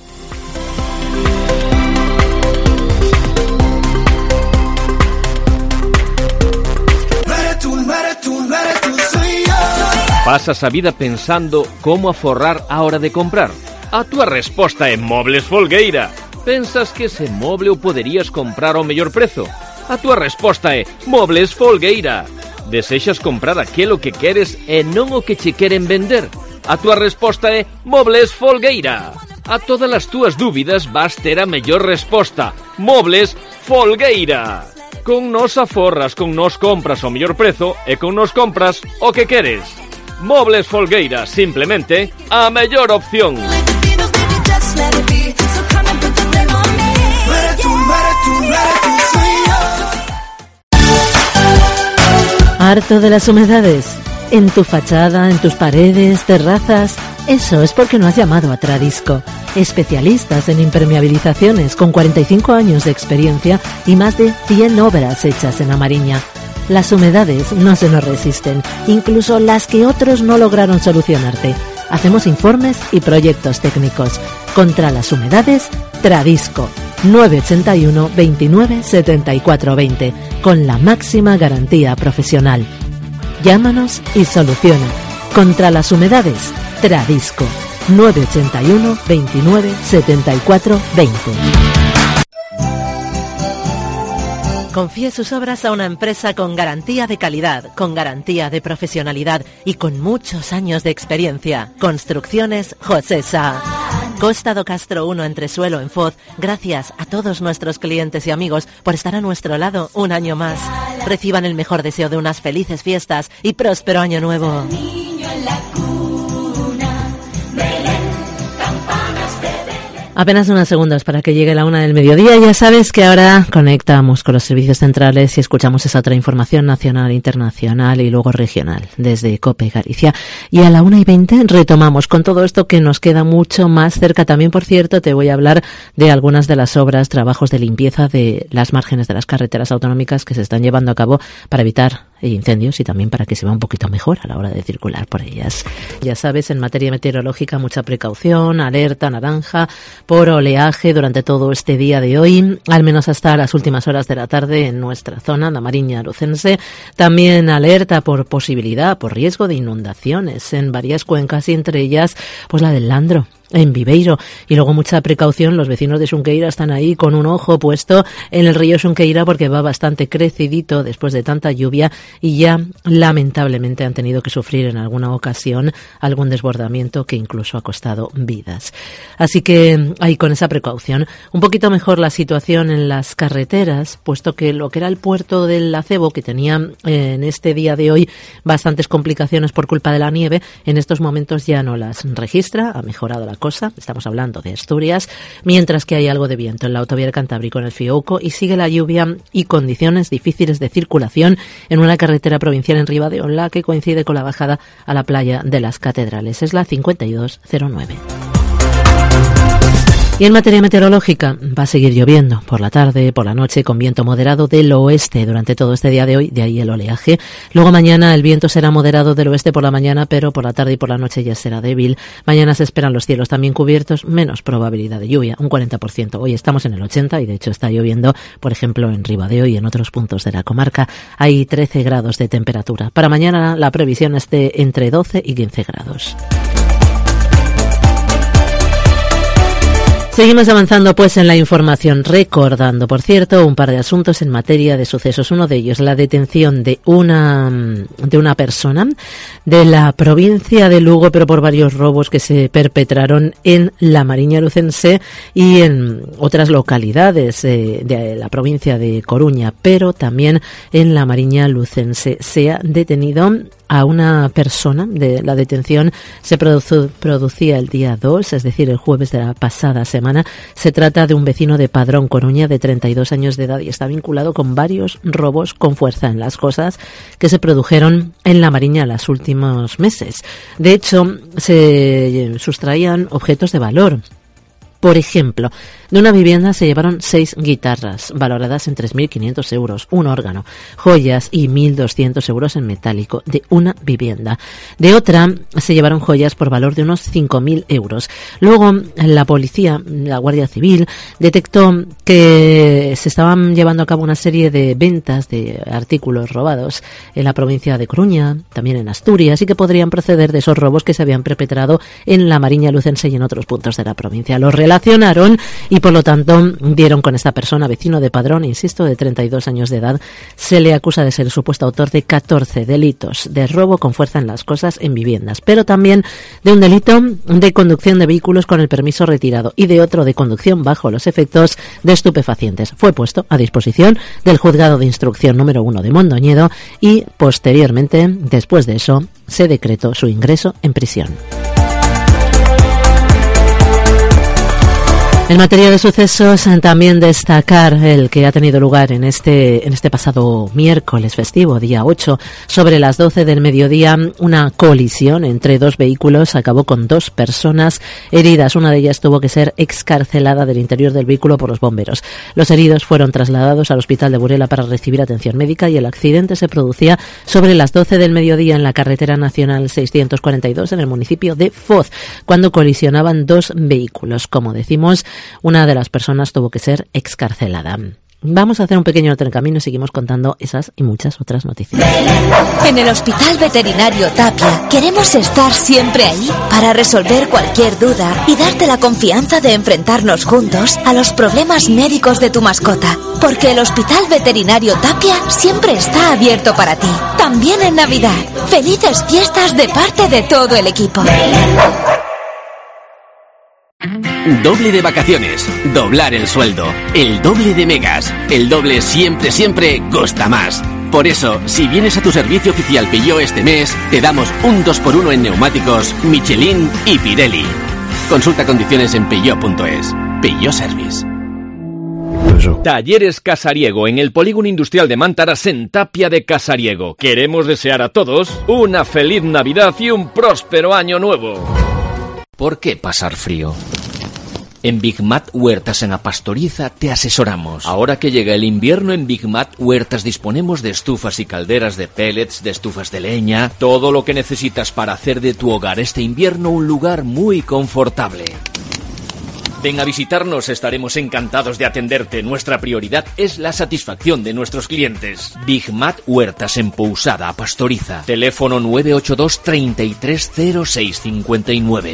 Pasas a vida pensando como aforrar a hora de comprar. A túa resposta é Mobles Folgueira. Pensas que ese moble o poderías comprar ao mellor prezo? A túa resposta é Mobles Folgueira. Desexas comprar aquilo que queres e non o que che queren vender? A túa resposta é Mobles Folgueira. A todas as túas dúbidas vas ter a mellor resposta. Mobles Folgueira. Con nos aforras, con nos compras ao mellor prezo e con nos compras o que queres. Mobles Folgueira, simplemente a mellor opción. ¿Harto de las humedades? En tu fachada, en tus paredes, terrazas. Eso es porque no has llamado a Tradisco. Especialistas en impermeabilizaciones con cuarenta y cinco años de experiencia y más de cien obras hechas en Amariña. Las humedades no se nos resisten, incluso las que otros no lograron solucionarte. Hacemos informes y proyectos técnicos. Contra las humedades, Tradisco. nueve ochenta y uno, veintinueve, setenta y cuatro veinte, con la máxima garantía profesional. Llámanos y soluciona. Contra las humedades, Tradisco. nueve ochenta y uno, veintinueve, setenta y cuatro veinte. Confíe sus obras a una empresa con garantía de calidad, con garantía de profesionalidad y con muchos años de experiencia. Construcciones José Sá. Costa do Castro uno Entresuelo en Foz, gracias a todos nuestros clientes y amigos por estar a nuestro lado un año más. Reciban el mejor deseo de unas felices fiestas y próspero año nuevo. Apenas unos segundos para que llegue la una del mediodía. Ya sabes que ahora conectamos con los servicios centrales y escuchamos esa otra información nacional, internacional y luego regional desde COPE Galicia. Y a la una y veinte retomamos con todo esto que nos queda mucho más cerca. También, por cierto, te voy a hablar de algunas de las obras, trabajos de limpieza de las márgenes de las carreteras autonómicas que se están llevando a cabo para evitar incendios y también para que se vea un poquito mejor a la hora de circular por ellas. Ya sabes, en materia meteorológica mucha precaución, alerta naranja por oleaje durante todo este día de hoy, al menos hasta las últimas horas de la tarde en nuestra zona, la Mariña Lucense. También alerta por posibilidad, por riesgo de inundaciones en varias cuencas y entre ellas pues la del Landro, en Viveiro. Y luego mucha precaución, los vecinos de Xunqueira están ahí con un ojo puesto en el río Xunqueira porque va bastante crecidito después de tanta lluvia y ya lamentablemente han tenido que sufrir en alguna ocasión algún desbordamiento que incluso ha costado vidas. Así que ahí con esa precaución. Un poquito mejor la situación en las carreteras, puesto que lo que era el puerto del Acebo, que tenía eh, en este día de hoy bastantes complicaciones por culpa de la nieve, en estos momentos ya no las registra, ha mejorado la cosa, estamos hablando de Asturias, mientras que hay algo de viento en la autovía Cantábrico en el Fiouco y sigue la lluvia y condiciones difíciles de circulación en una carretera provincial en Ribadeola que coincide con la bajada a la playa de las Catedrales. Es la cincuenta y dos cero nueve. Y en materia meteorológica va a seguir lloviendo por la tarde, por la noche, con viento moderado del oeste durante todo este día de hoy, de ahí el oleaje. Luego mañana el viento será moderado del oeste por la mañana, pero por la tarde y por la noche ya será débil. Mañana se esperan los cielos también cubiertos, menos probabilidad de lluvia, un cuarenta por ciento. Hoy estamos en el ochenta por ciento y de hecho está lloviendo, por ejemplo, en Ribadeo y en otros puntos de la comarca. Hay trece grados de temperatura. Para mañana la previsión es de entre doce y quince grados. Seguimos avanzando pues en la información, recordando, por cierto, un par de asuntos en materia de sucesos. Uno de ellos, la detención de una de una persona de la provincia de Lugo, pero por varios robos que se perpetraron en la Mariña Lucense y en otras localidades eh, de la provincia de Coruña, pero también en la Mariña Lucense. Se ha detenido a una persona. De la detención se produce, producía el día dos, es decir, el jueves de la pasada semana. Se trata de un vecino de Padrón, Coruña, de treinta y dos años de edad y está vinculado con varios robos con fuerza en las cosas que se produjeron en la Mariña los últimos meses. De hecho, se sustraían objetos de valor. Por ejemplo, de una vivienda se llevaron seis guitarras, valoradas en tres mil quinientos euros, un órgano, joyas y mil doscientos euros en metálico de una vivienda. De otra se llevaron joyas por valor de unos cinco mil euros. Luego la policía, la Guardia Civil, detectó que se estaban llevando a cabo una serie de ventas de artículos robados en la provincia de Coruña, también en Asturias, y que podrían proceder de esos robos que se habían perpetrado en la Mariña Lucense y en otros puntos de la provincia. Los relacionaron y por lo tanto dieron con esta persona, vecino de Padrón, insisto, de treinta y dos años de edad. Se le acusa de ser el supuesto autor de catorce delitos de robo con fuerza en las cosas en viviendas, pero también de un delito de conducción de vehículos con el permiso retirado y de otro de conducción bajo los efectos de estupefacientes. Fue puesto a disposición del juzgado de instrucción número uno de Mondoñedo y posteriormente, después de eso, se decretó su ingreso en prisión. En materia de sucesos, también destacar el que ha tenido lugar en este en este pasado miércoles festivo, día ocho, sobre las doce del mediodía, una colisión entre dos vehículos acabó con dos personas heridas. Una de ellas tuvo que ser excarcelada del interior del vehículo por los bomberos. Los heridos fueron trasladados al hospital de Burela para recibir atención médica y el accidente se producía sobre las doce del mediodía en la carretera nacional seiscientos cuarenta y dos en el municipio de Foz, cuando colisionaban dos vehículos. Como decimos, una de las personas tuvo que ser excarcelada. Vamos a hacer un pequeño alto en el camino y seguimos contando esas y muchas otras noticias. En el Hospital Veterinario Tapia queremos estar siempre ahí para resolver cualquier duda y darte la confianza de enfrentarnos juntos a los problemas médicos de tu mascota. Porque el Hospital Veterinario Tapia siempre está abierto para ti. También en Navidad. Felices fiestas de parte de todo el equipo. Doble de vacaciones, doblar el sueldo, el doble de megas, el doble siempre, siempre gusta más. Por eso, si vienes a tu servicio oficial Peugeot este mes, te damos un dos por uno en neumáticos, Michelin y Pirelli. Consulta condiciones en peugeot punto es. Peugeot Service. Talleres Casariego en el Polígono Industrial de Mántaras en Tapia de Casariego. Queremos desear a todos una feliz Navidad y un próspero año nuevo. ¿Por qué pasar frío? En Big Mat Huertas en la Pastoriza te asesoramos. Ahora que llega el invierno, en Big Mat Huertas disponemos de estufas y calderas de pellets, de estufas de leña, todo lo que necesitas para hacer de tu hogar este invierno un lugar muy confortable. Ven a visitarnos, estaremos encantados de atenderte. Nuestra prioridad es la satisfacción de nuestros clientes. Big Mat Huertas en Pousada, Pastoriza. Teléfono nueve ocho dos, treinta y tres, cero seis cincuenta y nueve.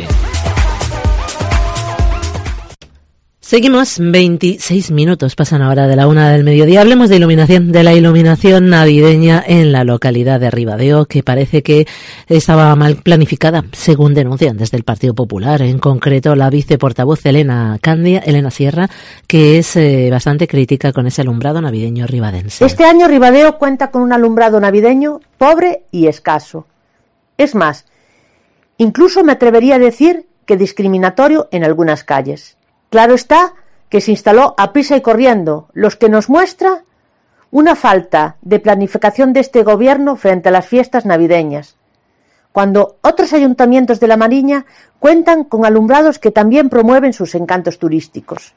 Seguimos, veintiséis minutos pasan ahora de la una del mediodía. Hablemos de iluminación, de la iluminación navideña en la localidad de Ribadeo, que parece que estaba mal planificada, según denuncian desde el Partido Popular. En concreto, la viceportavoz Elena Candia, Elena Sierra, que es eh, bastante crítica con ese alumbrado navideño ribadense. Este año Ribadeo cuenta con un alumbrado navideño pobre y escaso. Es más, incluso me atrevería a decir que discriminatorio en algunas calles. Claro está que se instaló a prisa y corriendo, lo que nos muestra una falta de planificación de este gobierno frente a las fiestas navideñas, cuando otros ayuntamientos de la Mariña cuentan con alumbrados que también promueven sus encantos turísticos.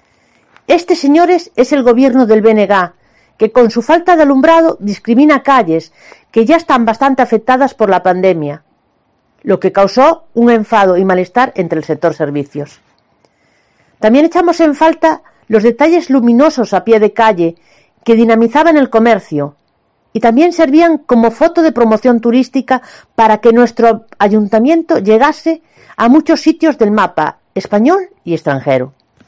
Este, señores, es el gobierno del B N G, que con su falta de alumbrado discrimina calles que ya están bastante afectadas por la pandemia, lo que causó un enfado y malestar entre el sector servicios. También echamos en falta los detalles luminosos a pie de calle que dinamizaban el comercio y también servían como foto de promoción turística para que nuestro ayuntamiento llegase a muchos sitios del mapa español y extranjero.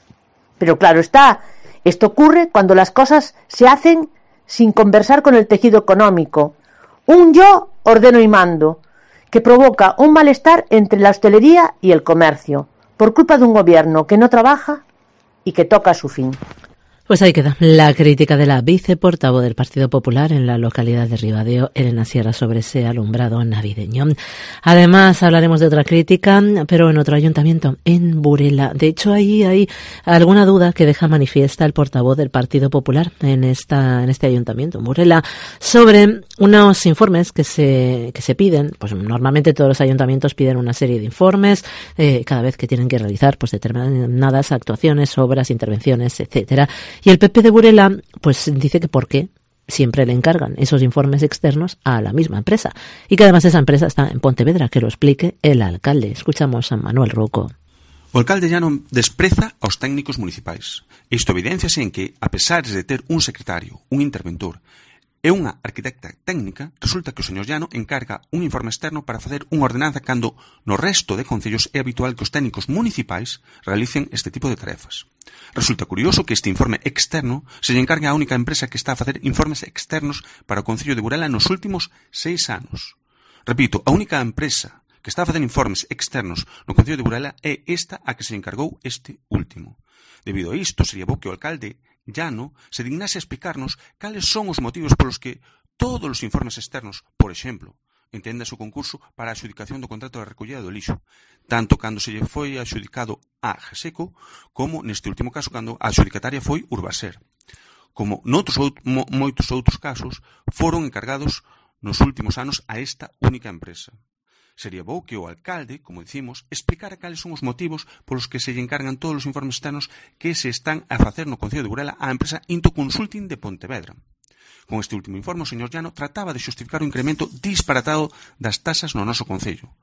Pero claro está, esto ocurre cuando las cosas se hacen sin conversar con el tejido económico. Un yo ordeno y mando, que provoca un malestar entre la hostelería y el comercio, por culpa de un gobierno que no trabaja y que toca su fin. Pues ahí queda la crítica de la viceportavoz del Partido Popular en la localidad de Ribadeo, Elena Sierra, sobre ese alumbrado navideño. Además, hablaremos de otra crítica, pero en otro ayuntamiento, en Burela. De hecho, ahí hay alguna duda que deja manifiesta el portavoz del Partido Popular en esta en este ayuntamiento, en Burela, sobre unos informes que se que se piden. Pues normalmente todos los ayuntamientos piden una serie de informes eh, cada vez que tienen que realizar pues determinadas actuaciones, obras, intervenciones, etcétera. Y el P P de Burela pues dice que por qué siempre le encargan esos informes externos a la misma empresa y que además esa empresa está en Pontevedra, que lo explique el alcalde. Escuchamos a Manuel Rouco. O alcalde ya non despreza aos técnicos municipais. Isto evidenciase en que, a pesar de ter un secretario, un interventor e unha arquitecta técnica, resulta que o señor Llano encarga un informe externo para facer unha ordenanza cando no resto de concellos é habitual que os técnicos municipais realicen este tipo de tarefas. Resulta curioso que este informe externo se lle encargue á única empresa que está a facer informes externos para o Concello de Burela nos últimos seis anos. Repito, a única empresa que está a facer informes externos no Concello de Burela é esta a que se encargou este último. Debido a isto, sería bo que o alcalde Llano se dignase a explicarnos cales son os motivos polos que todos os informes externos, por exemplo, entenda o concurso para a adxudicación do contrato de recollida do lixo, tanto cando se lle foi adxudicado a GESECO, como neste último caso cando a adxudicataria foi Urbaser. Como noutros out, mo, moitos outros casos, foron encargados nos últimos anos a esta única empresa. Sería bo que o alcalde, como dicimos, explicara cales son os motivos polos que se lle encargan todos os informes externos que se están a facer no Concello de Burela á empresa Into Consulting de Pontevedra. Con este último informe, o señor Llano trataba de xustificar o incremento disparatado das tasas no noso Concello.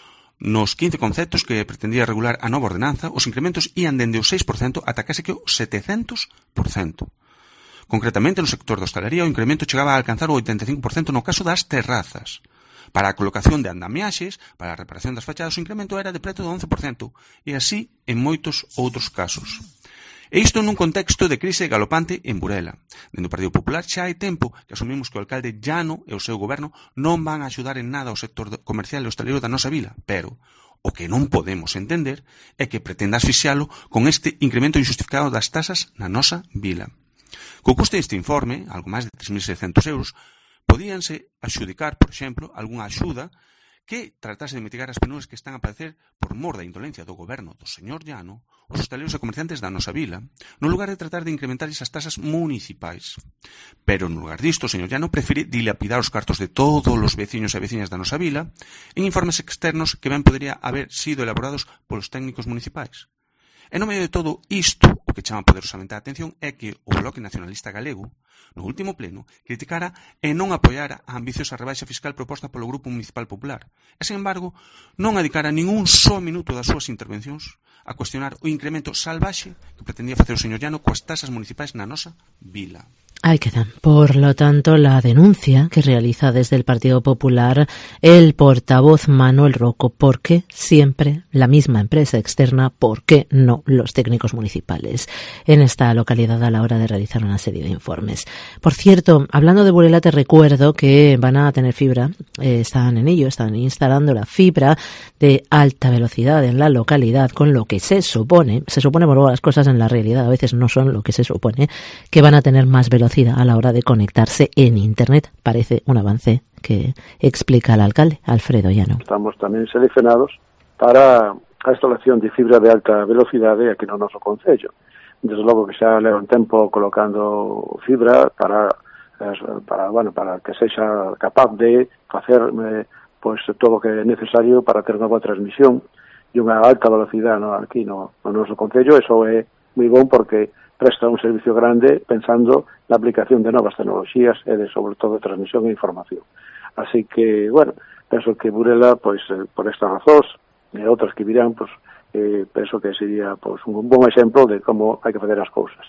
Nos quince conceptos que pretendía regular a nova ordenanza, os incrementos ían dende o seis por cento ata case que o setecentos por cento. Concretamente, no sector da hostalería, o incremento chegaba a alcanzar o oitenta e cinco por cento no caso das terrazas. Para a colocación de andamiaxes, para a reparación das fachadas, o incremento era de preto do once por cento, e así en moitos outros casos. E isto nun contexto de crise galopante en Burela. Dende o Partido Popular xa hai tempo que asumimos que o alcalde Llano e o seu goberno non van a axudar en nada ao sector comercial e hostelero da nosa vila, pero O que non podemos entender é que pretenda asfixialo con este incremento injustificado das tasas na nosa vila. Co custe deste informe, algo máis de tres mil seiscentos euros, podíanse adxudicar, por exemplo, algunha axuda que tratase de mitigar as penúrias que están a padecer por mor da indolencia do goberno do señor Llano os hostaleiros e comerciantes da nosa vila, no lugar de tratar de incrementar esas tasas municipais. Pero, no lugar disto, o señor Llano prefire dilapidar os cartos de todos os veciños e veciñas da nosa vila en informes externos que ben podería haber sido elaborados polos técnicos municipais. E no medio de todo isto, o que chama poderosamente a atención é que o Bloque Nacionalista Galego, no último pleno, criticara e non apoiara a ambiciosa rebaixa fiscal proposta polo Grupo Municipal Popular. E, sen embargo, non adicara ningún só minuto das súas intervencións a cuestionar o incremento salvaxe que pretendía facer o señor Llano coas tasas municipais na nosa vila. Ahí queda. Por lo tanto, la denuncia que realiza desde el Partido Popular el portavoz Manuel Rocco. ¿Por qué siempre la misma empresa externa? ¿Por qué no los técnicos municipales en esta localidad a la hora de realizar una serie de informes? Por cierto, hablando de Burela, te recuerdo que van a tener fibra, eh, están en ello, están instalando la fibra de alta velocidad en la localidad, con lo que se supone, se supone, bueno, las cosas en la realidad a veces no son lo que se supone, que van a tener más velocidad a la hora de conectarse en Internet. Parece un avance que explica el alcalde, Alfredo Llano. Estamos tamén seleccionados para a instalación de fibra de alta velocidade aquí no noso concello. Desde logo que xa leva un tempo colocando fibra para para, bueno, para que sexa capaz de facer eh, pues, todo o que é necesario para ter unha boa transmisión e unha alta velocidade no, aquí no, no noso concello. Eso é moi bon porque presta un servicio grande pensando na aplicación de novas tecnologías e de, sobre todo, transmisión e información. Así que, bueno, penso que Burela, pois, eh, por estas razóns e outras que virán, pois, eh, penso que sería pois, un bon exemplo de como hai que facer as cousas.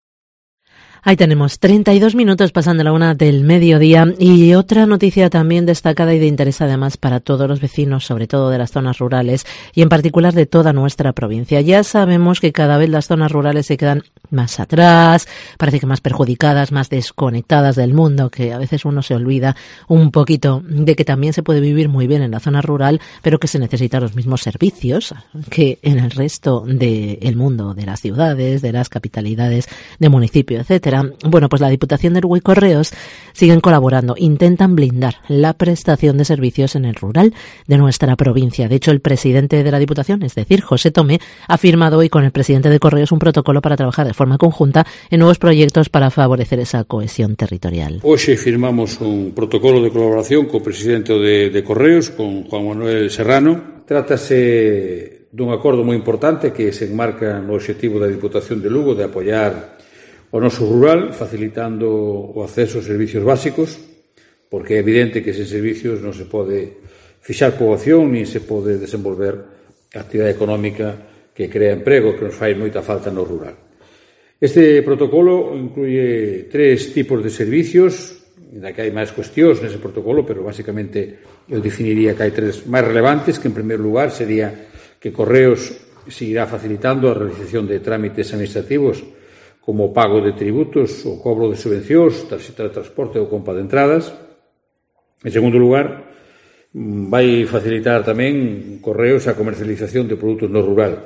Ahí tenemos treinta y dos minutos pasando la una del mediodía y otra noticia también destacada y de interés además para todos los vecinos, sobre todo de las zonas rurales y en particular de toda nuestra provincia. Ya sabemos que cada vez las zonas rurales se quedan más atrás, parece que más perjudicadas, más desconectadas del mundo, que a veces uno se olvida un poquito de que también se puede vivir muy bien en la zona rural, pero que se necesitan los mismos servicios que en el resto del mundo, de las ciudades, de las capitalidades, de municipios, etcétera. Bueno, pues la Diputación de Lugo y Correos siguen colaborando, intentan blindar la prestación de servicios en el rural de nuestra provincia. De hecho, el presidente de la Diputación, es decir, José Tomé, ha firmado hoy con el presidente de Correos un protocolo para trabajar de forma conjunta en nuevos proyectos para favorecer esa cohesión territorial. Hoy firmamos un protocolo de colaboración con el presidente de, de Correos, con Juan Manuel Serrano. Trátase dun acordo moi importante que se enmarca no obxectivo da Diputación de Lugo de apoiar o noso rural, facilitando o acceso aos servicios básicos, porque é evidente que sen servicios non se pode fixar poboación nin se pode desenvolver a actividade económica que crea emprego, que nos fai moita falta no rural. Este protocolo incluye tres tipos de servicios, da que hai máis cuestións nese protocolo, pero basicamente eu definiría que hai tres máis relevantes, que en primeiro lugar sería que Correos seguirá facilitando a realización de trámites administrativos como o pago de tributos, o cobro de subvencións, tarxeta de transporte ou compra de entradas. En segundo lugar, vai facilitar tamén Correos a comercialización de produtos no rural.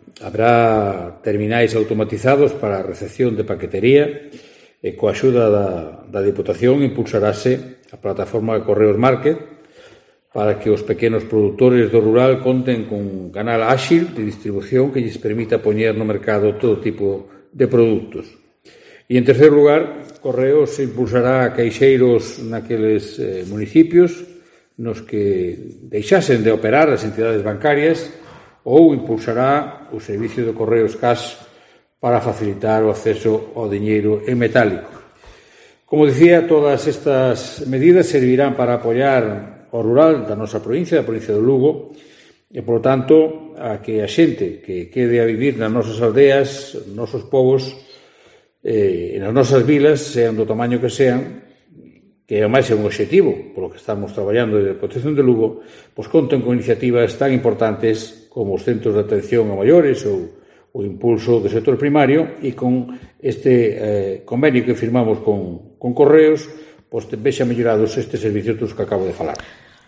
Habrá terminais automatizados para a recepción de paquetería e coa axuda da, da Diputación impulsarase a plataforma de Correos Market para que os pequenos produtores do rural conten con un canal áxil de distribución que lles permita poñer no mercado todo tipo de produtos. E, en terceiro lugar, Correos impulsará a caixeiros naqueles eh, municipios nos que deixasen de operar as entidades bancarias ou impulsará o servicio de Correos Cash para facilitar o acceso ao diñeiro en metálico. Como dicía, todas estas medidas servirán para apoiar o rural da nosa provincia, da provincia de Lugo, e, por tanto, a que a xente que quede a vivir nas nosas aldeas, nos nosos povos, eh, e nas nosas vilas, sean do tamaño que sean, que é máis é un obxectivo, polo que estamos traballando desde a Protección de Lugo, pois conten con iniciativas tan importantes como os centros de atención a maiores ou o impulso do sector primario, e con este eh, convenio que firmamos con, con Correos, pois vexa mellorados estes servicios dos que acabo de falar.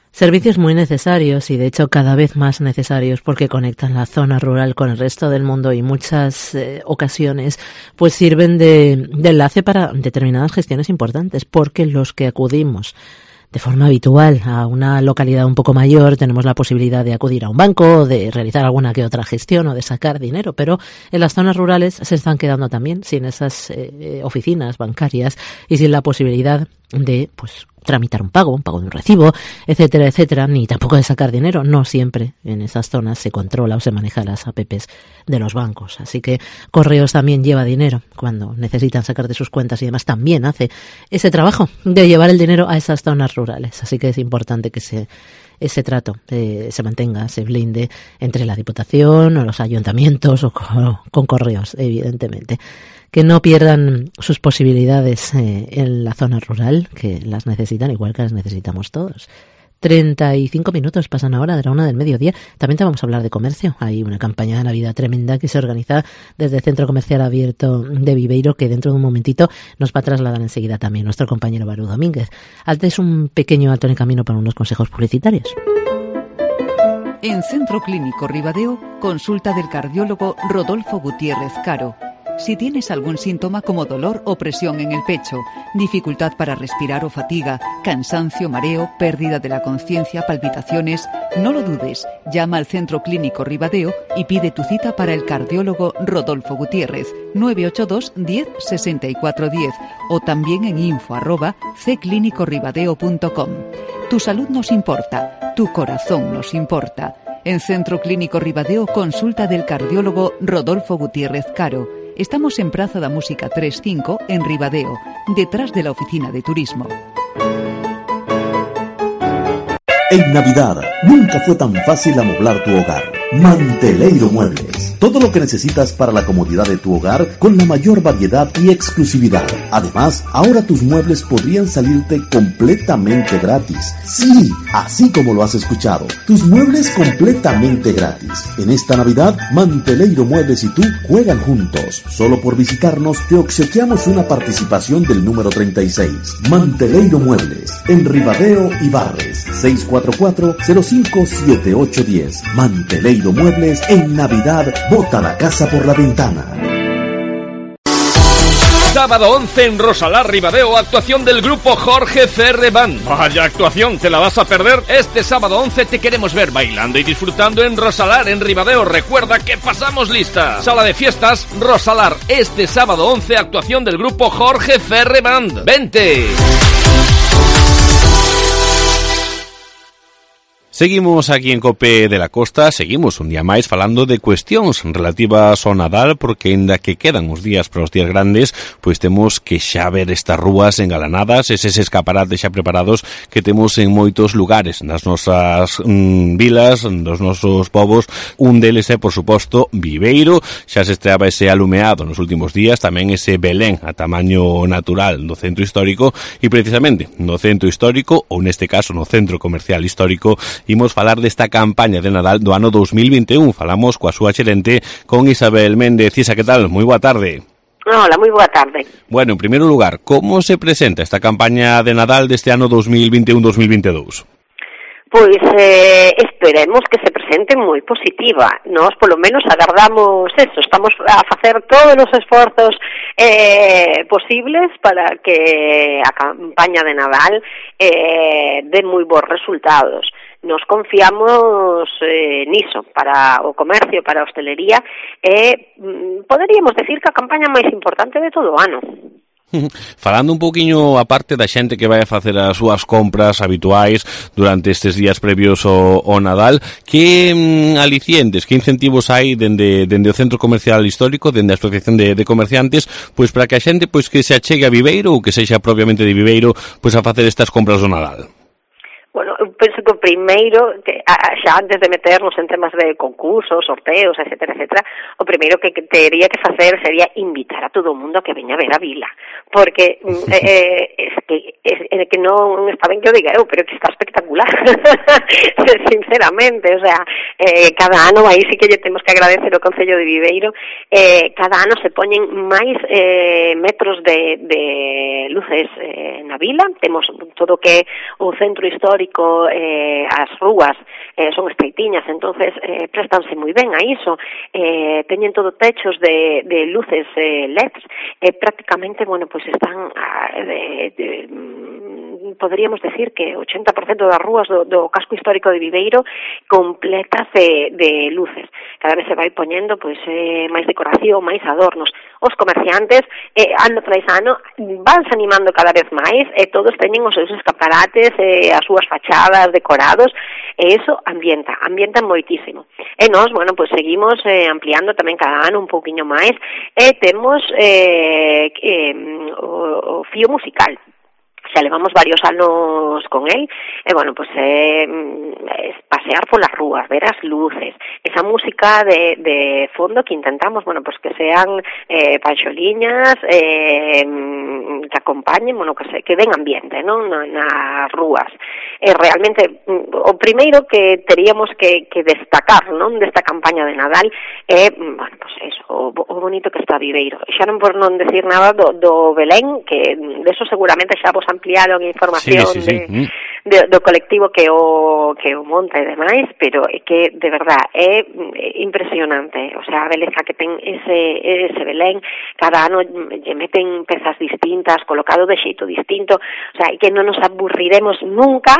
Servicios muy necesarios y de hecho cada vez más necesarios porque conectan la zona rural con el resto del mundo y muchas eh, ocasiones pues sirven de, de enlace para determinadas gestiones importantes, porque los que acudimos de forma habitual a una localidad un poco mayor tenemos la posibilidad de acudir a un banco, de realizar alguna que otra gestión o de sacar dinero, pero en las zonas rurales se están quedando también sin esas eh, oficinas bancarias y sin la posibilidad de pues tramitar un pago, un pago de un recibo, etcétera, etcétera, ni tampoco de sacar dinero. No siempre en esas zonas se controla o se maneja las A P Pes de los bancos. Así que Correos también lleva dinero cuando necesitan sacar de sus cuentas y además también hace ese trabajo de llevar el dinero a esas zonas rurales. Así que es importante que se ese trato eh, se mantenga, se blinde entre la Diputación o los ayuntamientos o con, con Correos, evidentemente. Que no pierdan sus posibilidades eh, en la zona rural, que las necesitan igual que las necesitamos todos. treinta y cinco minutos pasan ahora de la una del mediodía. También te vamos a hablar de comercio. Hay una campaña de Navidad tremenda que se organiza desde el Centro Comercial Abierto de Viveiro, que dentro de un momentito nos va a trasladar enseguida también nuestro compañero Barú Domínguez. Antes un pequeño alto en el camino para unos consejos publicitarios. En Centro Clínico Ribadeo, consulta del cardiólogo Rodolfo Gutiérrez Caro. Si tienes algún síntoma como dolor o presión en el pecho, dificultad para respirar o fatiga, cansancio, mareo, pérdida de la conciencia, palpitaciones, no lo dudes, llama al Centro Clínico Ribadeo y pide tu cita para el cardiólogo Rodolfo Gutiérrez, nueve ocho dos, diez, sesenta y cuatro diez o también en info arroba c clínico ribadeo punto com. Tu salud nos importa, tu corazón nos importa. En Centro Clínico Ribadeo, consulta del cardiólogo Rodolfo Gutiérrez Caro. Estamos en Praza da Música treinta y cinco, en Ribadeo, detrás de la oficina de turismo. En Navidad, nunca fue tan fácil amoblar tu hogar. Manteleiro Muebles. Todo lo que necesitas para la comodidad de tu hogar con la mayor variedad y exclusividad. Además, ahora tus muebles podrían salirte completamente gratis. Sí, así como lo has escuchado. Tus muebles completamente gratis. En esta Navidad, Manteleiro Muebles y tú juegan juntos. Solo por visitarnos te obsequiamos una participación del número treinta y seis. Manteleiro Muebles. En Ribadeo y Barres. seis cuatro cuatro, cero cinco siete ocho uno cero. Manteleiro Muebles. En Navidad, bota la casa por la ventana. Sábado once en Rosalá, Ribadeo, actuación del grupo Jorge C R Band. Vaya actuación, ¿te la vas a perder? Este sábado once te queremos ver bailando y disfrutando en Rosalar, en Ribadeo. Recuerda que pasamos lista. Sala de fiestas, Rosalar. Este sábado once, actuación del grupo Jorge C R Band. ¡Vente! Seguimos aquí en Cope de la Costa, seguimos un día máis falando de cuestións relativas ao Nadal, porque ainda que quedan os días para os días grandes, pois temos que xa ver estas rúas engalanadas, eses escaparates xa preparados que temos en moitos lugares, nas nosas mm, vilas, nos nosos povos. Un deles é, por suposto, Viveiro. Xa se estreaba ese alumeado nos últimos días, tamén ese Belén a tamaño natural do centro histórico, e precisamente no centro histórico, ou neste caso no centro comercial histórico, imos falar desta campaña de Nadal do ano dos mil vinte e un. Falamos coa súa xerente, con Isabel Méndez. Isa, que tal? Moi boa tarde. Hola, moi boa tarde. Bueno, en primeiro lugar, como se presenta esta campaña de Nadal deste ano dos mil vinte e un dos mil vinte e dous? Pois eh, esperemos que se presente moi positiva. Nós, polo menos, agardamos eso. Estamos a facer todos os esforzos eh, posibles para que a campaña de Nadal eh, dé moi bons resultados. Nos confiamos eh, niso para o comercio, para a hostelería, e eh, poderíamos decir que a campaña máis importante de todo o ano. Falando un pouquiño aparte da xente que vai a facer as súas compras habituais durante estes días previos ao, ao Nadal, que mm, alicientes, que incentivos hai dende, dende o Centro Comercial Histórico, dende a Asociación de, de Comerciantes, pois para que a xente pois que se achegue a Viveiro ou que sexa propiamente de Viveiro, pois a facer estas compras do Nadal? Bueno, eu penso que o primeiro, que, xa antes de meternos en temas de concursos, sorteos, etcétera, etcétera, o primeiro que teria que facer sería invitar a todo o mundo a que veña a ver a vila, porque eh, es que es, es que non está ben que o diga eu, pero que está espectacular, sinceramente, o sea, eh, cada ano, aí sí que lle temos que agradecer ao Concello de Viveiro, eh, cada ano se poñen máis eh, metros de, de luces eh, na vila, temos todo o que o centro histórico histórico, eh, as rúas eh, son estreitiñas, entonces eh, préstanse moi ben a iso, eh, teñen todo techos de, de luces eh, L E Ds, eh, prácticamente, bueno, pues están ah, de, de, podríamos decir que ochenta por cento das rúas do, do casco histórico de Viveiro completas de, de luces. Cada vez se vai poñendo pois eh, máis decoración, máis adornos. Os comerciantes eh, ano tras ano vanse animando cada vez máis, e eh, todos teñen os seus escaparates, eh, as súas fachadas decorados, e iso ambienta, ambienta moitísimo. E nós, bueno, pois seguimos eh, ampliando tamén cada ano un pouquiño máis, e temos eh, eh, o, o fío musical. Xa levamos varios anos con él, e, bueno, pues eh, es pasear polas rúas, ver as luces, esa música de, de fondo que intentamos, bueno, pues que sean eh, panxoliñas, eh, que acompañen, bueno, que, se, que den ambiente, non, na, nas rúas. E realmente, o primeiro que teríamos que, que destacar, non, desta campaña de Nadal é, bueno, pues eso, o, o bonito que está Viveiro. Xa non por non decir nada do, do Belén, que de eso seguramente xa vos ampliaron información sí, sí, sí. De, de, do colectivo que o que o monta e demais, pero é que de verdad é impresionante, o sea, a beleza que ten ese ese Belén, cada ano lle meten pezas distintas, colocado de xeito distinto, o sea, que non nos aburriremos nunca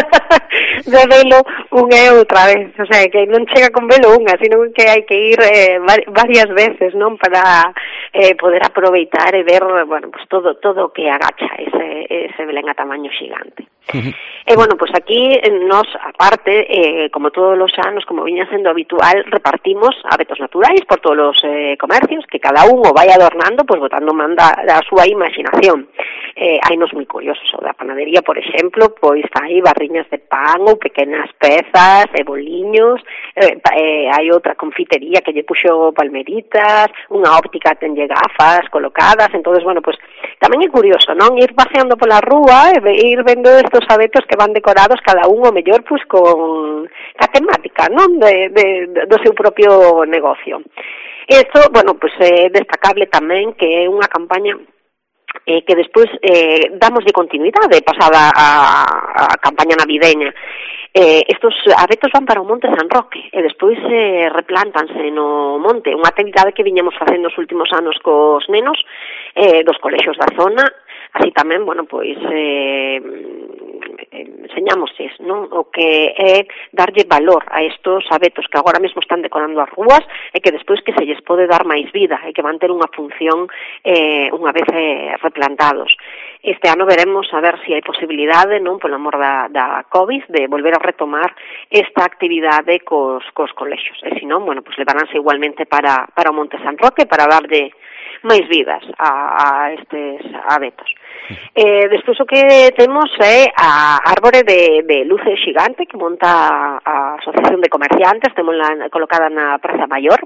de velo unha e outra vez, o sea, que non chega con velo unha, sino que hai que ir eh, varias veces, non, para eh, poder aproveitar e ver, bueno, pues todo todo o que agacha ese ese Belén a tamaño xigante. Uh-huh. E, bueno, pues aquí nos, aparte, eh, como todos os anos, como viña sendo habitual, repartimos abetos naturais por todos os eh, comercios, que cada un o vai adornando, pues botando manda a súa imaginación. Eh, hai nos moi curiosos, o da panadería, por exemplo, pois hai barriñas de pan ou pequenas pezas, e boliños, eh, eh, hai outra confitería que lle puxo palmeritas, unha óptica tenlle gafas colocadas, entonces, bueno, pues tamén é curioso, non? Ir paseando pola rúa e ir vendo estos abetos que van decorados cada un o mellor pois con a temática, non, de, de, de do seu propio negocio. Isto, bueno, pois é destacable tamén que é unha campaña eh, que despois eh, damos de continuidade pasada a, a campaña navideña. Eh, estos abetos van para o Monte San Roque e despois eh, replántanse no monte, unha actividade que viñamos facendo os últimos anos cos nenos eh, dos colexios da zona. Así tamén, bueno, pois eh, enseñámosles, non, o que é darlle valor a estos abetos que agora mesmo están decorando as rúas e que despois que se lles pode dar máis vida e que van ter unha función eh, unha vez eh, replantados. Este ano veremos a ver se si hai posibilidade, non, polo amor da, da COVID, de volver a retomar esta actividade cos, cos colexios. E se non, bueno, pois levaránse igualmente para, para o Monte San Roque para darlle máis vidas a, a estes abetos. Eh, despois o que temos é a árbore de, de luces xigante que monta a Asociación de Comerciantes, temos la colocada na Praza Maior.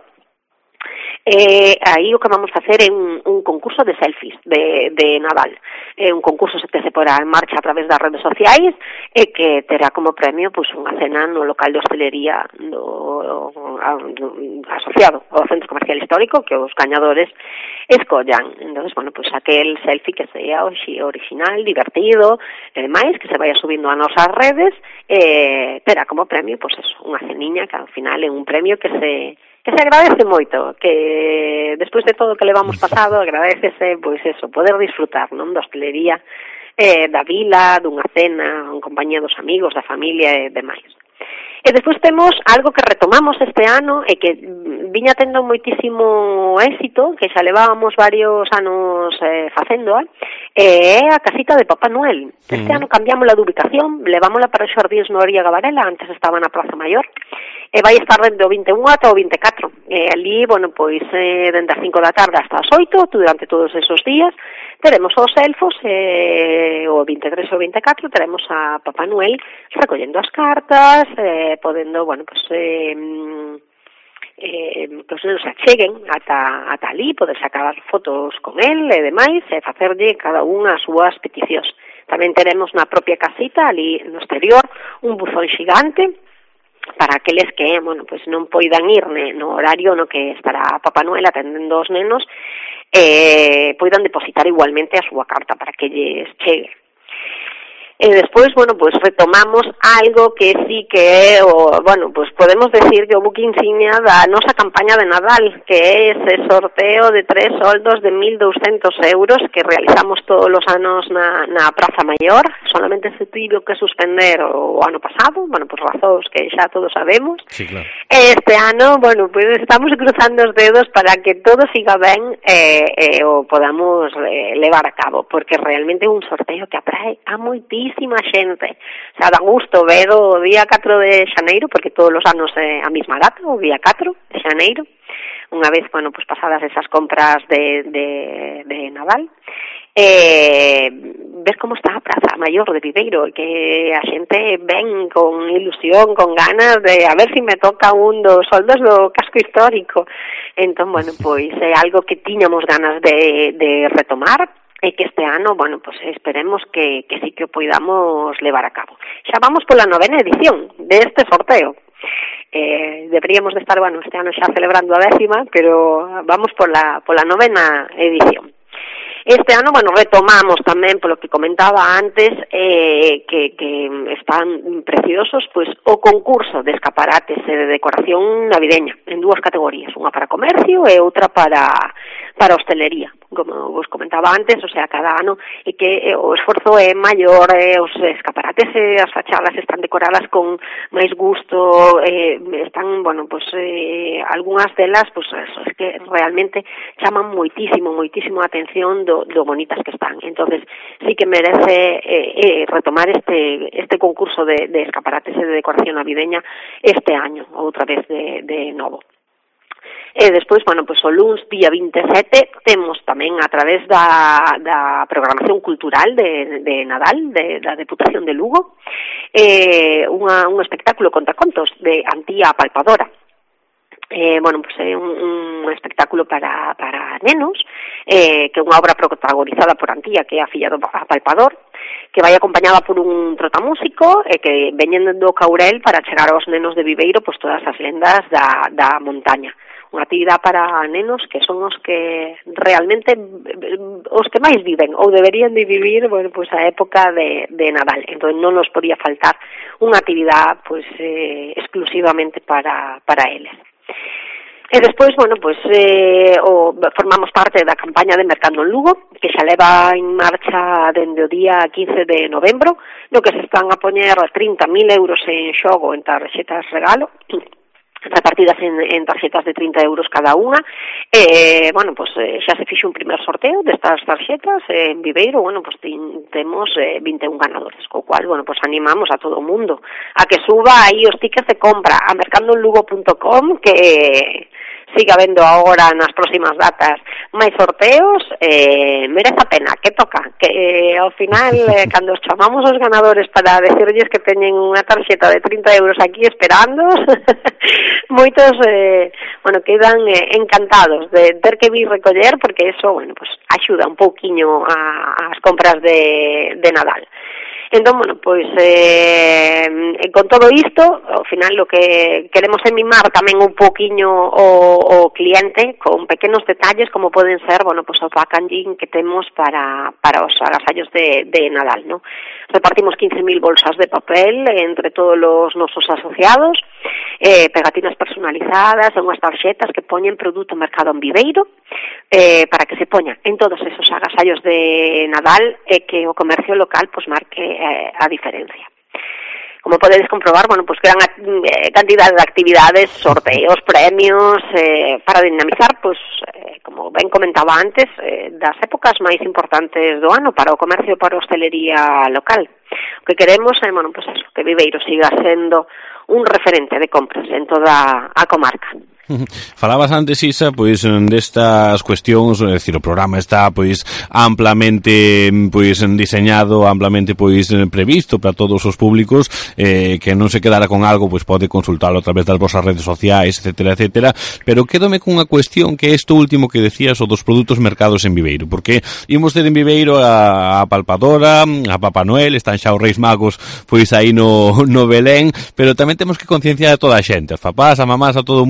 Eh, aí o que vamos facer é un, un concurso de selfies de, de Nadal. É un concurso que se porá en marcha a través das redes sociais e que terá como premio pois, unha cena no local de hostelería do, do, asociado ao Centro Comercial Histórico que os gañadores escollan. Entón, bueno, pois aquel selfie que sea original, divertido e demais, que se vaya subindo a nosas redes, eh, terá como premio pois eso, unha ceniña que ao final é un premio que se que se agradece moito, que despois de todo o que levamos pasado, agradecese, pois eso, poder disfrutar, non, da hostelería, eh, da vila, dunha cena, en compañía dos amigos, da familia e demais. E despois temos algo que retomamos este ano e que viña tendo moitísimo éxito, que xa levábamos varios anos eh, facendo, eh, é a casita de Papá Noel. Este mm. ano cambiamos la de ubicación, levámola para os Xardíns Noria Gavarela, antes estaba na Praza Maior, e vai estar dende o vinte e un ata o vinte e catro. E ali, bueno, pois, eh, dende as cinco da tarde hasta as oito, durante todos esos días, teremos os elfos, e o vinte e tres e o vinte e catro teremos a Papá Noel recollendo as cartas, eh, podendo, bueno, pois, eh, eh, que os nenos se acheguen ata, ata ali, poder sacar fotos con el e demais, e facerlle cada unha as súas peticións. Tamén teremos na propia casita, ali no exterior, un buzón xigante, para aqueles que, bueno, pues non poidan ir no horario no que estará Papá Noel atendendo os nenos, eh, poidan depositar igualmente a súa carta para que lles chegue. E despois, bueno, pues retomamos algo que sí que é, o, bueno, pues podemos decir que o buque insignia da nosa campaña de Nadal, que é ese sorteo de tres soldos de mil douscentos euros que realizamos todos os anos na, na Praza Maior. Solamente se tivo que suspender o ano pasado, bueno, pues razóns que xa todos sabemos. Sí, claro. Este ano, bueno, pues estamos cruzando os dedos para que todo siga ben e eh, eh, o podamos eh, levar a cabo, porque realmente é un sorteo que atrae a moitísima xente. O sea, dá gusto ver o día catro de xaneiro, porque todos os anos é a mesma data, o día catro de xaneiro, unha vez, bueno, pues pasadas esas compras de, de, de Nadal, eh, ves como está a Praza Maior de Viveiro, que a xente ven con ilusión, con ganas de a ver si me toca un dos soldos do casco histórico. Entón, bueno, pois é algo que tiñamos ganas de, de retomar, e que este ano, bueno, pues esperemos que, que sí que o poidamos levar a cabo. Xa vamos pola novena edición deste sorteo. Eh, deberíamos de estar, bueno, este ano xa celebrando a décima, pero vamos pola, pola novena edición. Este ano, bueno, retomamos tamén, polo que comentaba antes, eh, que, que están preciosos, pois o concurso de escaparates e de decoración navideña, en dúas categorías, unha para comercio e outra para, para hostelería. Como vos comentaba antes, o sea, cada ano, e que eh, o esforzo é maior, eh, os escaparates e as fachadas están decoradas con máis gusto, eh, están, bueno, pues, eh, algunhas delas, pues, eso, es que realmente chaman moitísimo, moitísimo a atención do, do bonitas que están. Entonces, sí que merece eh, eh, retomar este este concurso de, de escaparates e de decoración navideña este año, outra vez de, de novo. E despois, bueno, pues o luns día veintisiete temos tamén a través da, da programación cultural de, de Nadal, de, da Deputación de Lugo, eh, unha, un espectáculo contacontos de Antía Apalpadora. Eh, bueno, pues é un, un espectáculo para, para nenos, eh, que é unha obra protagonizada por Antía, que é a filla do Apalpador, que vai acompañada por un trotamúsico e eh, que veñen do Caurel para chegar aos nenos de Viveiro pues todas as lendas da, da montaña. Unha actividade para nenos que son os que realmente os que máis viven ou deberían de vivir, bueno, pues a época de, de Nadal. Entón non nos podía faltar unha actividade pues eh, exclusivamente para, para eles. E despois, bueno, pues eh, o, formamos parte da campaña de Mercando en Lugo, que xa leva en marcha dende o día quince de novembro, no que se están a poñer trinta mil euros en xogo en tarxetas regalo, repartidas en, en tarxetas de trinta euros cada unha. Eh, bueno, pues eh, xa se fixo un primer sorteo destas tarxetas eh, en Viveiro. Bueno, pues tin, temos eh, vinte e un ganadores, co cual, bueno, pues animamos a todo o mundo a que suba aí os tickets de compra a mercando en lugo punto com, que eh, siga vendo agora nas próximas datas máis sorteos. Eh, merece a pena, que toca, que eh, ao final eh, cando os chamamos os ganadores para decirlles que teñen unha tarxeta de trinta euros aquí esperando, moitos eh, bueno, quedan eh, encantados de ter que vir recoller, porque eso, bueno, pues axuda un pouquiño a, as compras de, de Nadal. Entón, bueno, pois eh, con todo isto, ao final lo que queremos é mimar tamén un poquinho o, o cliente con pequenos detalles como poden ser, bueno, pois o packaging que temos para, para os agasallos de, de Nadal, ¿no? Repartimos quince mil bolsas de papel entre todos os nosos asociados, eh, pegatinas personalizadas e unhas tarxetas que poñen produto mercado en Viveiro, eh, para que se poña en todos esos agasallos de Nadal e que o comercio local pues marque eh, a diferencia. Como podedes comprobar, bueno, pues gran eh, cantidad de actividades, sorteos, premios, eh, para dinamizar, pues, eh, como ben comentaba antes, eh, das épocas máis importantes do ano para o comercio e para a hostelería local. O que queremos é, bueno, pues eso, que Viveiro siga sendo un referente de compras en toda a comarca. Falabas antes, Isa, pois destas cuestións, é dicir, o programa está pois amplamente pois diseñado, amplamente pois previsto para todos os públicos, eh, que non se quedara con algo, pois pode consultalo a través das vosas redes sociais, etcétera, etcétera, pero quédome cunha cuestión que é isto último que decías, o dos produtos mercados en Viveiro, porque imos ter en Viveiro a, a Palpadora, a Papá Noel, están xa os Reis Magos pois aí no, no Belén, pero tamén temos que concienciar a toda a xente, as papás, a mamás, a todo o mundo,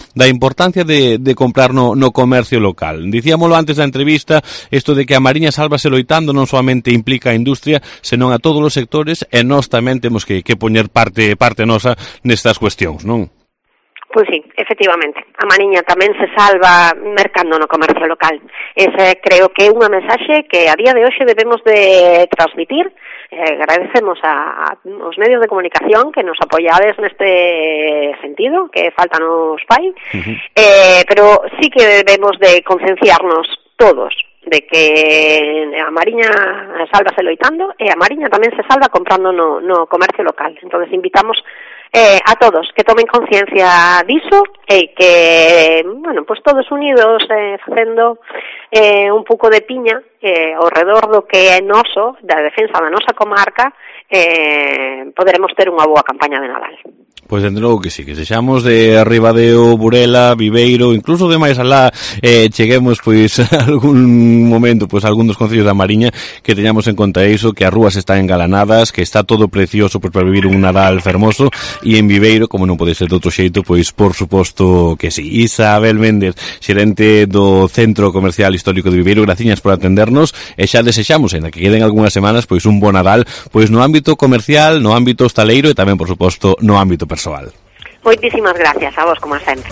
da importancia de, de comprar no, no comercio local. Dicíamolo antes da entrevista, isto de que a Mariña sálvase loitando non solamente implica a industria, senón a todos os sectores, e nós tamén temos que, que poñer parte, parte nosa nestas cuestións, non? Pois sí, efectivamente. A Mariña tamén se salva mercando no comercio local. Ese creo que é unha mensaxe que a día de hoxe debemos de transmitir. Eh, agradecemos a, a os medios de comunicación que nos apoiades neste sentido, que falta nos fai, uh-huh. eh, pero sí que debemos de concienciarnos todos de que a Mariña sálvase loitando e a Mariña tamén se salva comprando no, no comercio local. Entonces invitamos Eh, a todos que tomen conciencia diso e que, bueno, pues todos unidos eh, facendo eh, un pouco de piña eh, ao redor do que é noso, da defensa da nosa comarca, eh, poderemos ter unha boa campaña de Nadal. Pois dende logo que sí, que sexamos de Ribadeo, Burela, Viveiro, incluso de máis alá, eh, cheguemos pois algún momento, pois algún dos concellos da Mariña, que teñamos en conta iso, que as rúas están engalanadas, que está todo precioso pois, para vivir un Nadal fermoso, e en Viveiro, como non pode ser de outro xeito, pois por suposto que sí. Isabel Méndez, xerente do Centro Comercial Histórico de Viveiro, graciñas por atendernos, e xa desexamos, en que queden algunhas semanas, pois un bo Nadal, pois no ámbito comercial, no ámbito hostaleiro e tamén, por suposto, no ámbito personal. Moitísimas gracias a vos, como sempre.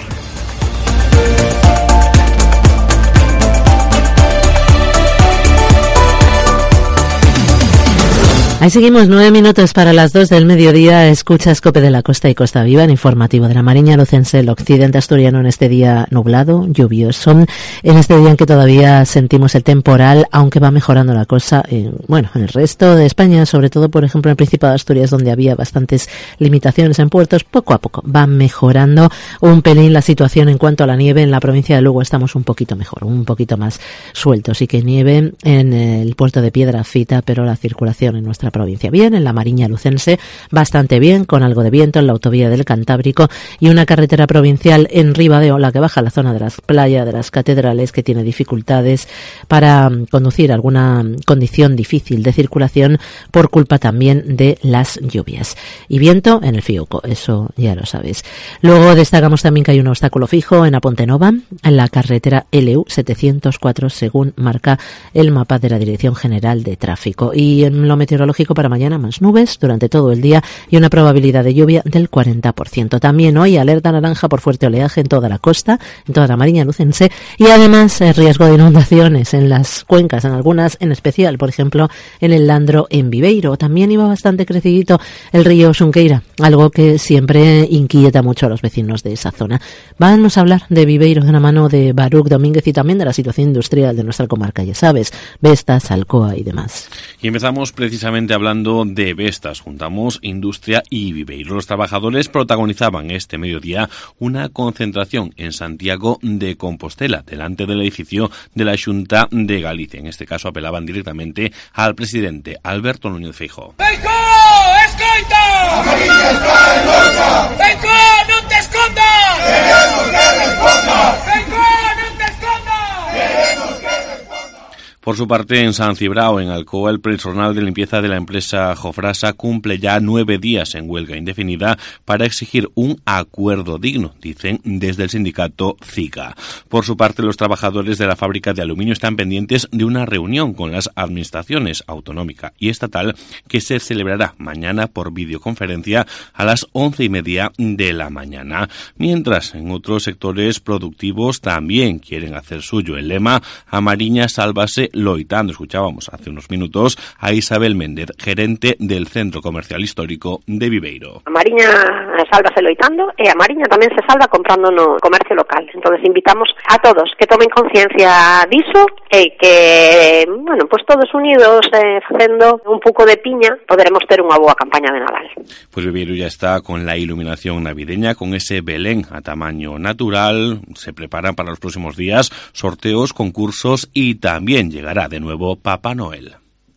Ahí seguimos, nueve minutos para las dos del mediodía. Escuchas Cope de la Costa y Costa Viva, en informativo de la Mariña Lucense, el occidente asturiano, en este día nublado, lluvioso, en este día en que todavía sentimos el temporal, aunque va mejorando la cosa, en, bueno, en el resto de España, sobre todo, por ejemplo, en el Principado de Asturias, donde había bastantes limitaciones en puertos, poco a poco va mejorando un pelín la situación en cuanto a la nieve. En la provincia de Lugo estamos un poquito mejor, un poquito más sueltos, y que nieve en el puerto de Piedrafita, pero la circulación en nuestra provincia bien, en la Mariña Lucense bastante bien, con algo de viento en la autovía del Cantábrico y una carretera provincial en Ribadeo, la que baja a la zona de las playas, de las catedrales, que tiene dificultades para conducir, alguna condición difícil de circulación por culpa también de las lluvias. Y viento en el Fiuco, eso ya lo sabéis. Luego destacamos también que hay un obstáculo fijo en Apontenova, en la carretera L U setecientos cuatro, según marca el mapa de la Dirección General de Tráfico. Y en lo meteorológico, para mañana más nubes durante todo el día y una probabilidad de lluvia del cuarenta por ciento. También hoy alerta naranja por fuerte oleaje en toda la costa, en toda la Mariña Lucense, y además eh, riesgo de inundaciones en las cuencas, en algunas en especial, por ejemplo en el Landro, en Viveiro. También iba bastante crecidito el río Xunqueira, algo que siempre inquieta mucho a los vecinos de esa zona. Vamos a hablar de Viveiro de una mano de Baruch Domínguez y también de la situación industrial de nuestra comarca, ya sabes, Vestas, Alcoa y demás. Y empezamos precisamente hablando de Vestas, juntamos industria y Viveiro. Los trabajadores protagonizaban este mediodía una concentración en Santiago de Compostela, delante del edificio de la Xunta de Galicia. En este caso apelaban directamente al presidente Alberto Núñez Feijóo. ¡Feijóo, escoita! ¡A Mariña está en loca! ¡Feijóo, non te escondas! ¡Queremos que respondas! ¡Feijóo, non te escondas! ¡Queremos que respondas! Por su parte, en San Cibrao, en Alcoa, el personal de limpieza de la empresa Jofrasa cumple ya nueve días en huelga indefinida para exigir un acuerdo digno, dicen desde el sindicato CICA. Por su parte, los trabajadores de la fábrica de aluminio están pendientes de una reunión con las administraciones autonómica y estatal que se celebrará mañana por videoconferencia a las once y media de la mañana. Mientras, en otros sectores productivos también quieren hacer suyo el lema "A Mariña sálvase loitando". Escuchábamos hace unos minutos a Isabel Méndez, gerente del Centro Comercial Histórico de Viveiro. A Mariña sálvase loitando e a Mariña tamén se salva comprando no comercio local. Entonces invitamos a todos que tomen conciencia diso e que, bueno, pues todos unidos eh, facendo un pouco de piña poderemos ter unha boa campaña de Nadal. Pues Viveiro ya está con la iluminación navideña, con ese Belén a tamaño natural. Se preparan para los próximos días sorteos, concursos y también llega de nuevo Papá Noel.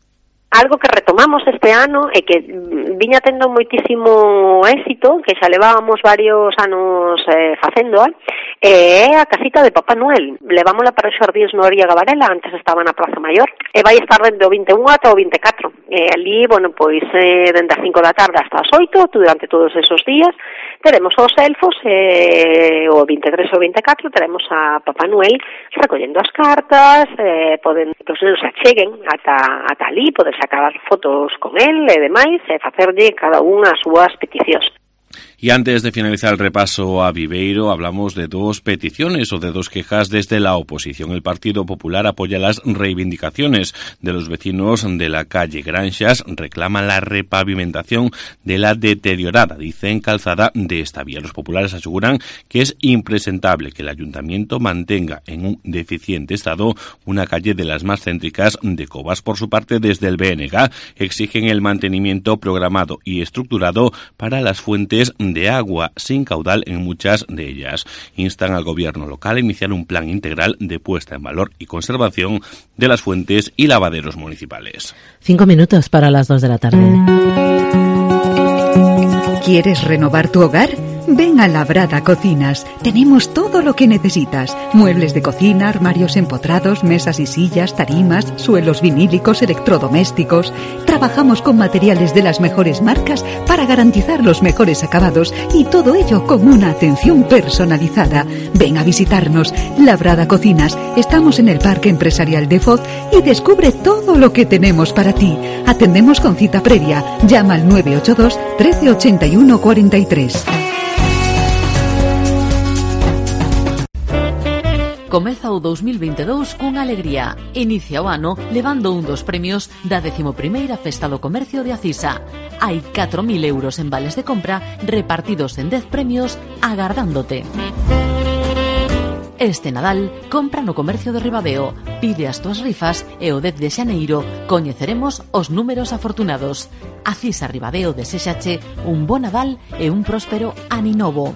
Algo que retomamos este ano e que viña tendo moitísimo éxito, que xa levábamos varios anos eh, facendo, É a casita de Papá Noel. Levámola para os xardíns no Oria Gabarela, antes estaba na Praza Maior, e vai estar dende o vinte e un ata o vinte e catro. E ali, bueno, pois, eh, dende as cinco da tarde hasta as oito, durante todos esos días, teremos os elfos, e o vinte e tres ou vinte e catro teremos a Papá Noel recollendo as cartas, eh, poden que os nenos se acheguen ata, ata ali, poder sacar fotos con el e demais, e facerlle cada unha as súas peticións. Y antes de finalizar el repaso a Viveiro, hablamos de dos peticiones o de dos quejas desde la oposición. El Partido Popular apoya las reivindicaciones de los vecinos de la calle Granxas, reclaman la repavimentación de la deteriorada, dicen, calzada de esta vía. Los populares aseguran que es impresentable que el ayuntamiento mantenga en un deficiente estado una calle de las más céntricas de Covas. Por su parte, desde el B N G exigen el mantenimiento programado y estructurado para las fuentes de agua sin caudal en muchas de ellas. Instan al gobierno local a iniciar un plan integral de puesta en valor y conservación de las fuentes y lavaderos municipales. Cinco minutos para las dos de la tarde. ¿Quieres renovar tu hogar? Ven a Labrada Cocinas. Tenemos todo lo que necesitas. Muebles de cocina, armarios empotrados, mesas y sillas, tarimas, suelos vinílicos, electrodomésticos. Trabajamos con materiales de las mejores marcas para garantizar los mejores acabados y todo ello con una atención personalizada. Ven a visitarnos. Labrada Cocinas. Estamos en el Parque Empresarial de Foz y descubre todo lo que tenemos para ti. Atendemos con cita previa. Llama al nueve ocho dos, trece ochenta y uno cuarenta y tres. Comeza o dos mil veintidós cun alegría. Inicia o ano levando un dos premios da décimo primeira Festa do Comercio de Acisa. Hai catro mil euros en vales de compra repartidos en dez premios agardándote. Este Nadal, compra no Comercio de Ribadeo, pide as túas rifas e o dez de xaneiro coñeceremos os números afortunados. Acisa Ribadeo deséxache un bo Nadal e un próspero aninovo.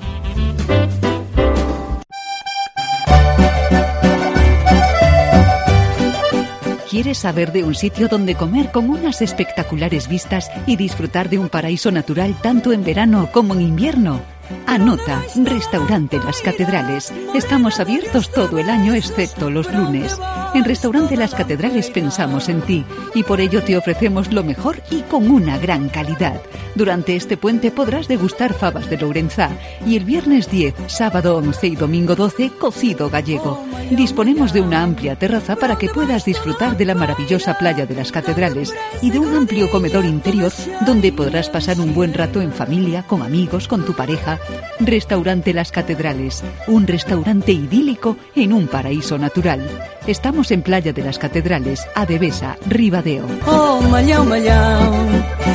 ¿Quieres saber de un sitio donde comer con unas espectaculares vistas y disfrutar de un paraíso natural tanto en verano como en invierno? Anota, Restaurante Las Catedrales. Estamos abiertos todo el año excepto los lunes. En Restaurante Las Catedrales pensamos en ti y por ello te ofrecemos lo mejor y con una gran calidad. Durante este puente podrás degustar fabas de Lourenzá y el viernes diez, sábado once y domingo doce, cocido gallego. Disponemos de una amplia terraza para que puedas disfrutar de la maravillosa playa de Las Catedrales y de un amplio comedor interior donde podrás pasar un buen rato en familia, con amigos, con tu pareja. Restaurante Las Catedrales, un restaurante idílico en un paraíso natural. Estamos en Playa de las Catedrales, Adevesa, Ribadeo. Oh, mallau, mallau.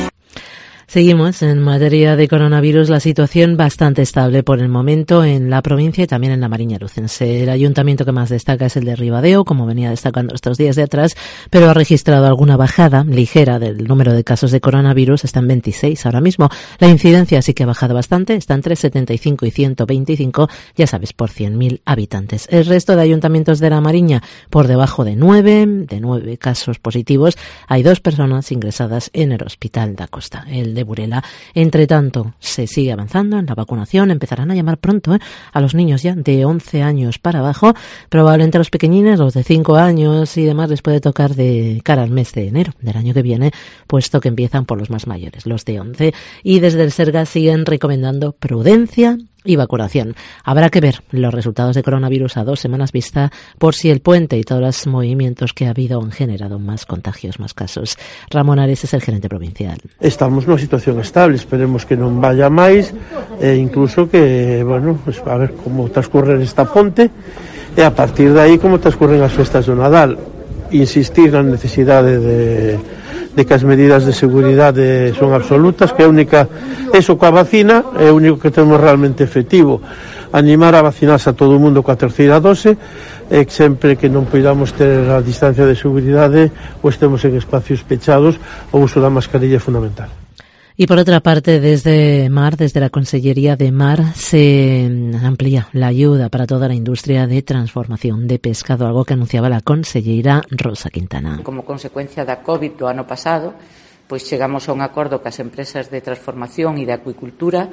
Seguimos en materia de coronavirus, la situación bastante estable por el momento en la provincia y también en la Mariña Lucense. El ayuntamiento que más destaca es el de Ribadeo, como venía destacando estos días de atrás, pero ha registrado alguna bajada ligera del número de casos de coronavirus, está en veintiséis ahora mismo. La incidencia sí que ha bajado bastante, está entre setenta y cinco y ciento veinticinco, ya sabes, por cien mil habitantes. El resto de ayuntamientos de la Mariña por debajo de nueve, de nueve casos positivos. Hay dos personas ingresadas en el Hospital da Costa, el de Burela. Entre tanto, se sigue avanzando en la vacunación. Empezarán a llamar pronto ¿eh? a los niños ya de once años para abajo. Probablemente a los pequeñines, los de cinco años y demás, les puede tocar de cara al mes de enero del año que viene, puesto que empiezan por los más mayores, los de once. Y desde el Sergas siguen recomendando prudencia y vacunación. Habrá que ver los resultados de coronavirus a dos semanas vista por si el puente y todos los movimientos que ha habido han generado más contagios, más casos. Ramón Ares es el gerente provincial. Estamos nunha situación estable, esperemos que non vaya máis e incluso que, bueno, pues a ver como transcurre esta ponte e a partir de aí como transcurren as festas do Nadal. Insistir na necesidade de de que as medidas de seguridade son absolutas, que é única, eso coa vacina é o único que temos realmente efectivo. Animar a vacinarse a todo o mundo coa terceira dose, e sempre que non podamos ter a distancia de seguridade ou estemos en espacios pechados, o uso da mascarilla é fundamental. Y por otra parte, desde Mar, desde la Consellería de Mar, se amplía la ayuda para toda la industria de transformación de pescado, algo que anunciaba la consellera Rosa Quintana. Como consecuencia da COVID do ano pasado, pois chegamos a un acordo cas empresas de transformación e de acuicultura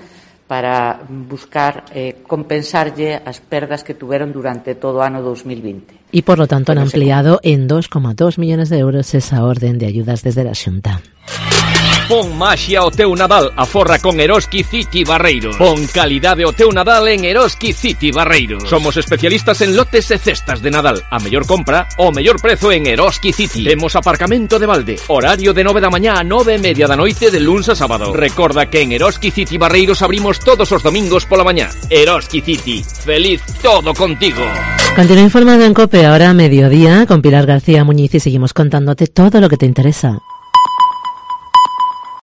para buscar eh, compensarlle as perdas que tuveron durante todo o ano dos mil vinte. Y por lo tanto han ampliado en dos coma dos millones de euros esa orden de ayudas desde la Xunta. Pon maxia ao teu Nadal, aforra con Eroski City Barreiros. Pon calidade ao teu Nadal en Eroski City Barreiros. Somos especialistas en lotes e cestas de Nadal. A mellor compra, o mellor prezo en Eroski City. Temos aparcamento de balde, horario de nove da mañá a nove e media da noite de luns a sábado. Recorda que en Eroski City Barreiros abrimos todos os domingos pola mañá. Eroski City, feliz todo contigo. Continúa informado en COPE, ahora a mediodía, con Pilar García Muñiz, y seguimos contándote todo lo que te interesa.